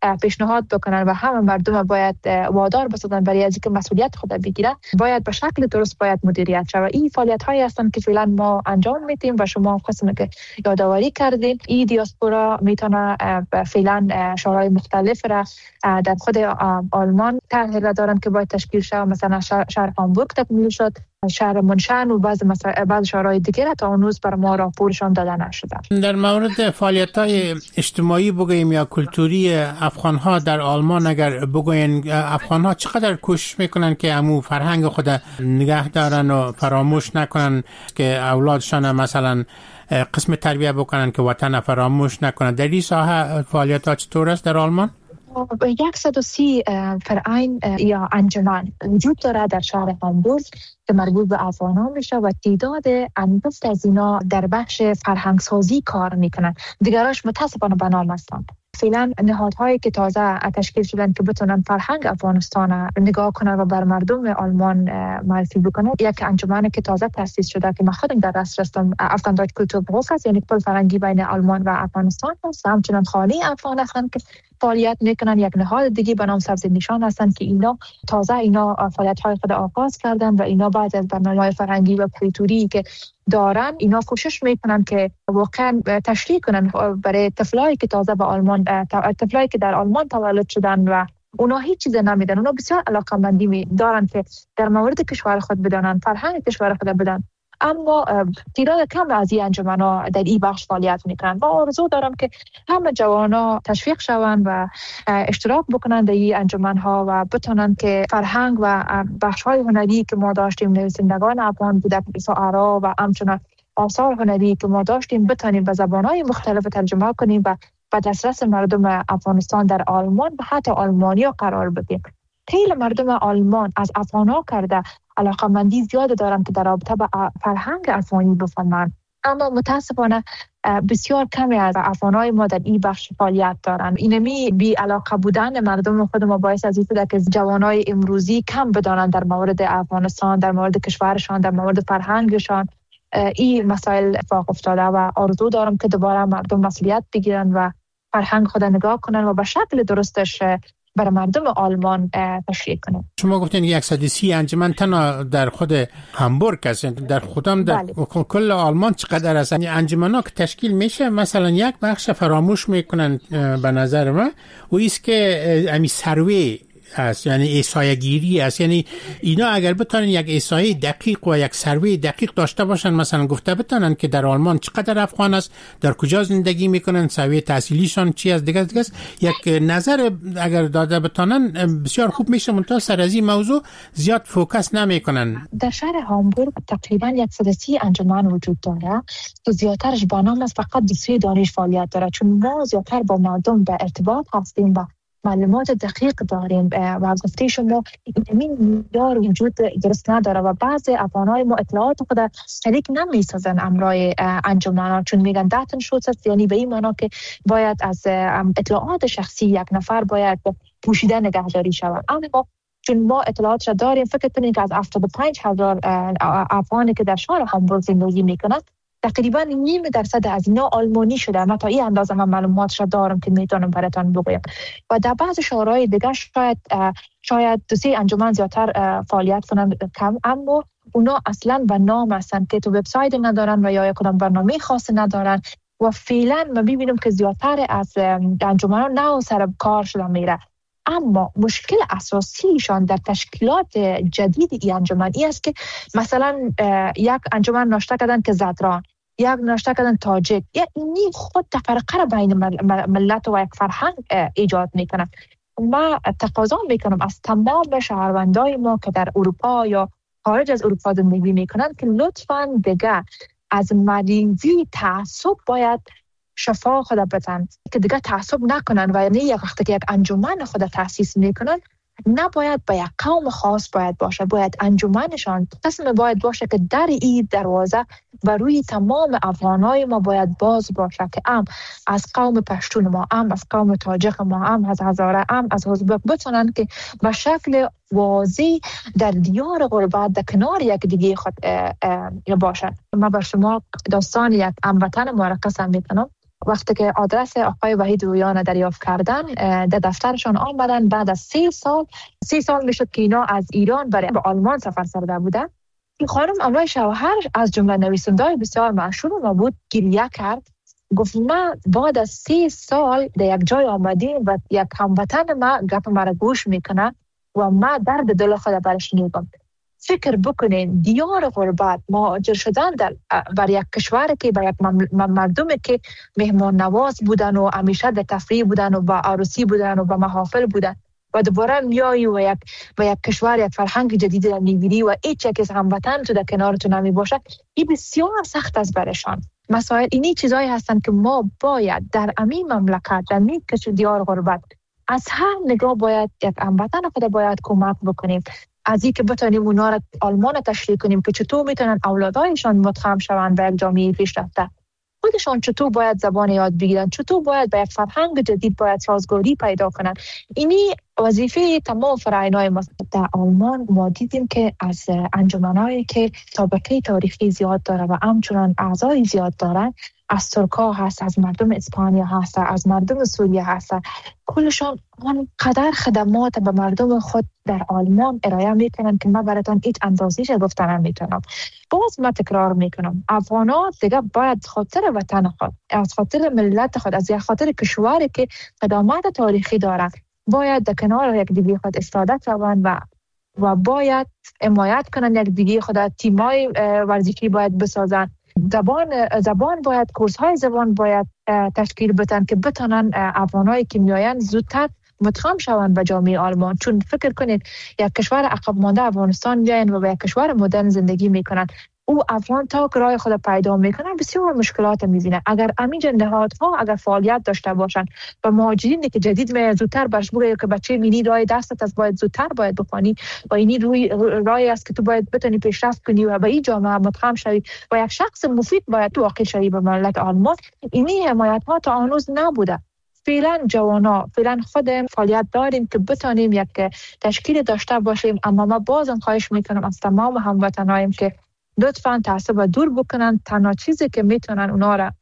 پیشنهاد بکنن و همه مردم باید وادار بسازن برای از اینکه مسئولیت خود بگیرن، باید به شکل درست باید مدیریت شود. این فعالیت هایی هستند که فعلا ما انجام میدیم و شما قسم که یادآوری کردین. این دیاسپورا میتونه فعلا شورای مختلف را در خود آلمان طرح دارن که باید تشکیل شود، مثلا شهر هامبورگ تکمیل شد، شهر منشن و بعض بعض شهرهای دیگر تا اون روز بر ما راپورشان داده نشده. در مورد فعالیت‌های اجتماعی بگوییم یا کلتوری افغان‌ها در آلمان، اگر بگوین افغان‌ها چقدر کوشش میکنن که امو فرهنگ خود نگه دارن و فراموش نکنن که اولادشان مثلا قسم تربیه بکنن که وطن فراموش نکنن؟ در این ساحه فعالیت‌ها چطور است در آلمان؟ صد و سی فرعین یا انجمن وجود داره در شهر هامبورگ که مربوط به افغانان میشه و تعداد انبسط از اینا در بخش فرهنگ سازی کار میکنن، دیگراش متاسفانه به نام هستند. فعلا نهادهایی که تازه تشکیل شدن که بتونن فرهنگ افغانستان نگاه کنن و بر مردم آلمان معرفی بکنن، یک انجمن که تازه تأسیس شده که من خودم در دست رستم افغان دایچ کلتوربروک است، یعنی پل فرهنگی بین آلمان و افغانستان است. همچنان خانه افغان هستند که فعالیت میکنن. یک نهاد دیگه به نام سبز نشان هستند که اینا تازه اینا فعالیت های خود آغاز کردن و اینا بعد از برنامه‌های فرهنگی و کلتوری که دارن، اینا کوشش میکنن که واقعا تشریح کنن برای طفلایی که تازه به آلمان، طفلایی که در آلمان تولد شدن و اونا هیچ چیز نمیدن، اونا بسیار علاقه‌مندی دارن که در مورد کشور خود بدانن، فرهنگ کشور خود بدانن، اما تعداد کم از این انجمن‌ها در این بخش فعالیت میکنن. با آرزو دارم که همه جوانا تشویق شوند و اشتراک بکنن در این انجمن‌ها و بتونن که فرهنگ و بخش‌های هنری که ما داشتیم، نویسندگان افغان بودن، شاعرها و همچنان آثار هنری که ما داشتیم بتونیم به زبان‌های مختلف ترجمه کنیم و به دسترس مردم افغانستان در آلمان و حتی آلمانیا قرار بدیم. خیلی مردم آلمان از افغان‌ها کرده علاقه‌مندی زیاد دارن که در رابطه با فرهنگ افغانی بفهمن، اما متاسفانه بسیار کمی از افغان‌های ما در این بخش فعالیت دارن. اینمی بی علاقه بودن مردم خود ما باعث از این شده که جوانای امروزی کم بدانند در مورد افغانستان، در مورد کشورشان، در مورد فرهنگشان. این مسائل اتفاق افتاده و آرزو دارم که دوباره مردم مسئولیت بگیرن و فرهنگ خود نگاه کنن و به شکل درستش برای مردم آلمان تشریح کنه. شما گفتین صد و سی انجمن تنها در خود هامبورگ است، در خودم در بله. کل آلمان چقدر است؟ یعنی انجمن‌ها که تشکیل میشه مثلا یک بخش فراموش میکنن به نظر من، و ایست که امی سروی است، یعنی احصایه گیری است. یعنی اینا اگر بتونن یک احصایه دقیق و یک سروی دقیق داشته باشن، مثلا گفته بتونن که در آلمان چقدر افغان است، در کجا زندگی میکنن، سویه تحصیلیشان چی است، دیگه دیگه یک نظر اگر داده بتونن بسیار خوب میشه. منتها سر از این موضوع زیاد فوکس نمیکنن. در شهر هامبورگ تقریبا صد و سی انجمن وجود داره که زیادترش با نام است، فقط دو سه دانش فعالیت داره، چون ما زیادتر با مردم به ارتباط هستیم و معلومات دقیق داریم و از گفته شما این دار وجود درست نداره و بعضی افغانای ما اطلاعات خود شریک نمیسازن امرای انجمن‌ها، چون میگن داتن شوت است، یعنی به این معنا که باید از اطلاعات شخصی یک نفر باید پوشیده نگهداری شود. اما چون ما اطلاعاتش داریم، فکر کنید که از هفتاد و پنج هزار افغانی که در شهر هامبورگ زندگی میکنند، تقریبا نیم درصد از اینا آلمانی شده. من تا این اندازه من معلوماتش دارم که میتونم براتون بگویم. و در بعض شهرهای دیگه شاید شاید دو سه انجمن زیادتر فعالیت کنن کم، اما اونا اصلا به نام هستن که تو وبسایت ندارن و یا یک کدام برنامه خاص ندارن و فعلا من میبینم که زیادتر از انجمن‌ها نو سر کار شدن میره. اما مشکل اساسیشان در تشکیلات جدید این انجمن این است که مثلا یک انجمن ناشته کردن که زدران، یک ناشته کردن تاجک، یعنی خود تفرقه بین ملت و یک فرهنگ ایجاد میکنه. ما تقاضا میکنم از تمام شهروندای ما که در اروپا یا خارج از اروپا زندگی میکنن که لطفاً دیگه از مریضی تعصب باید شفا خود بزن، که دیگه تعصب نکنن و یعنی یک وقتی که یک انجمن خود تأسیس میکنن نباید به یک قوم خاص باید باشه، باید انجمنشان قسم باید باشه که در این دروازه و روی تمام افغانای ما باید باز باشه که ام از قوم پشتون ما، ام از قوم تاجک ما، ام از هزاره، ام از ازبک بتونن که به شکل واضح در دیار غربت در کنار یک دیگه خود باشن. من بر شما داستان یک هموطن ما را قسم میکنم وقتی که آدرس آقای وحید رویان دریافت کردن در دفترشان آمدن، بعد از سه سال سه سال میشد که اینا از ایران برای به آلمان سفر کرده بودن. این خانم امرای شوهرش از جمله نویسنده‌های بسیار مشهور ما بود، گریه کرد، گفت من بعد از سه سال در یک جای آمدیم و یک هموطن ما گپ مرا گوش میکنه و ما درد دل خود برش میگم. فکر بکنین دیار غربت، مهاجر شدن در بر یک کشور که بر یک مردمی که مهمان نواز بودن و همیشه در تفریح بودن و با عروسی بودن و با محافل بودن و دوباره میایی و یک و یک کشور یک فرهنگ جدید را میبینی و هیچ یک هموطن تو در کنارتون نمی باشه، این بسیار سخت است برشان. مسائل اینی چیزایی هستند که ما باید در امی مملکت، در می کشور دیار غربت، از هر نگاه باید یک هموطن خود باید کمک بکنیم، از این که بتونیم اونا را آلمان تشریح کنیم که چطور میتونن اولادایشان متخم شوند به یک جامعه پیشرفته، خودشان چطور باید زبان یاد بگیرن، چطور باید به یک فرهنگ جدید باید سازگاری پیدا کنن. اینی وظیفه تمام فرایض‌های ما. در آلمان ما دیدیم که از انجمنایی که سابقه تاریخی زیاد داره و همچنان اعضای زیاد دارن، از ترکا هست، از مردم اسپانیا هست، از مردم سوریه هست، کلشان آنقدر خدمات به مردم خود در آلمان ارائه میکنن که من براتون هیچ اندازه‌ایش گفتن نمیتونم. باز من تکرار میکنم، افغان‌ها دیگه باید خاطر وطن خود، از خاطر ملت خود، از خاطر کشوری که قدامت تاریخی دارن، باید در کنار یک دیگه خود استفاده کنن و و باید حمایت کنن یک دیگه خود. تیمای ورزشی باید بسازن، زبان زبان باید کورس های زبان باید تشکیل بدن که بتونن افغانایی که میاین زودتر مدغم شوند به جامعه آلمان. چون فکر کنید یک کشور عقب مانده افغانستان میاین و به یک کشور مدرن زندگی میکنن، او افغان تا راه خود پیدا میکنن بسیار مشکلات میبینه. اگر همینجا نهادها اگر فعالیت داشته باشن و مهاجرینی که جدید می زودتر برش بگه که بچه مینی راه دستت از باید زودتر باید بخوانی و اینی روی راهی است که تو باید بتونی پیشرفت کنی و به این جامعه مدغم شوی و یک شخص مفید باید تو واقع شوی به مملکت آلمان، اینی حمایت ها تا هنوز نبوده. فعلا جوانا فعلا خودم فعالیت داریم که بتونیم یک تشکیل داشته باشیم، اما ما بازم خواهش میکنم از تمام هموطنایم که لطفاً تعصب دور بکنن. تنها چیزی که میتونن اونا را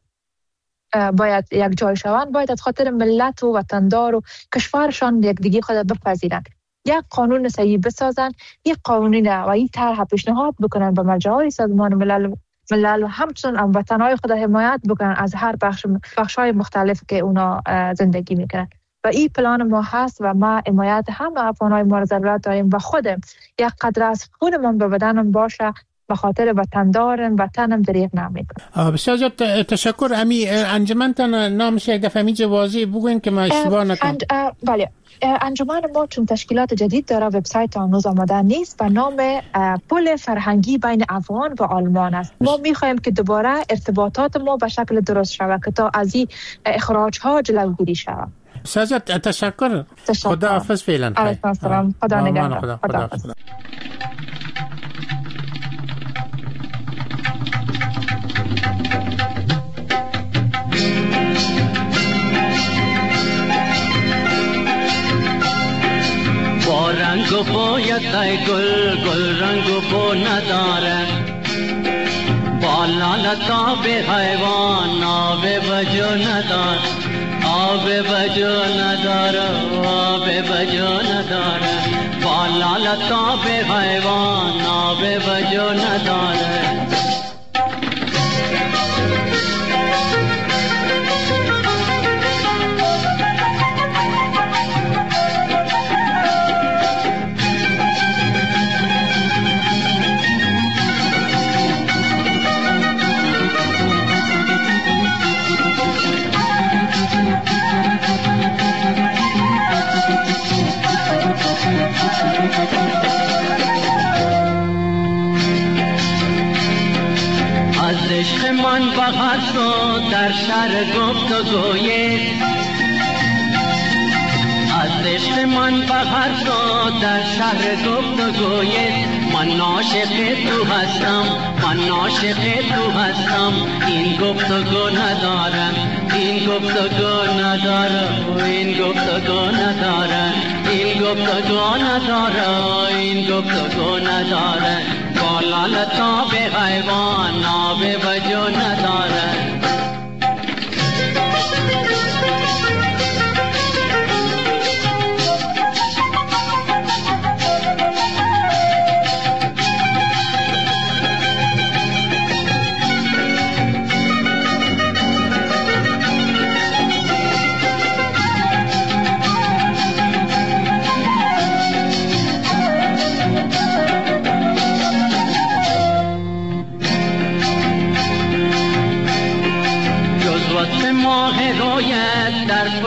باید یک جای شوند باید از خاطر ملت و وطندار و کشورشان یک دیگه خود بپذیرن، یک قانون صحیح بسازن، یک قانونی نه و این طرح پیشنهاد بکنن به مرجع‌های سازمان ملل ملل و همچنین هموطنای خود حمایت بکنن از هر بخش بخش‌های مختلف که اونا زندگی میکنن. و این پلان ما هست و ما حمایت همه افغانای ما را ضرورت داریم و خودم یک قدر از خودمون به بدنم باشه، به خاطر وطندارم وطنم دریغ نمیکنم. بسیار زیاد تشکر. امی انجمنتان نامش یک دفعه میجه واضح بگوین که ما اشتباه نکنم. بله، انجمن ما چون تشکیلات جدید داره، وبسایت هنوز آماده نیست و نام پل فرهنگی بین افغان و آلمان است. ما میخوایم که دوباره ارتباطات ما به شکل درست شود که تا از این اخراج ها جلوگیری شود. بسیار زیاد تشکر. خدا حافظ. فعلا علیکم السلام. خدا نگهدار. خدا, خدا, خدا, خدا. رنگ و بویت گل گل رنگ و بو نداره، با لالتاب حیوان آب بجو نداره، آب بجو نداره، آب بجو نداره، با لالتاب حیوان آب بجو نداره. عشق من بغر شد در شهر گفت و گوید، از عشق من بغر شد در شهر گفت و گوید. من عاشق تو هستم، من عاشق تو هستم، این گفت و گو ندارم، این گفت و گو ندارم، این گفت و گو ندارم، این گفت و گو ندارم، این گفت و گو ندارم. لالتاب حیوان آب وجو نداره.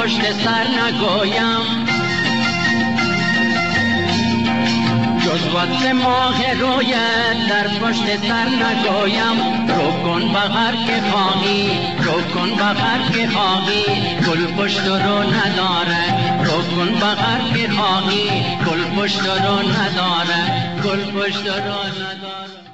پشت سر نگویم، جز وصل ماه رویت در پشت سر نگویم. رو کن بغر که خواهی، رو کن بغر که خواهی، گل پشت رو نداره. رو کن بغر که خواهی، گل پشت رو نداره، گل پشت رو نداره.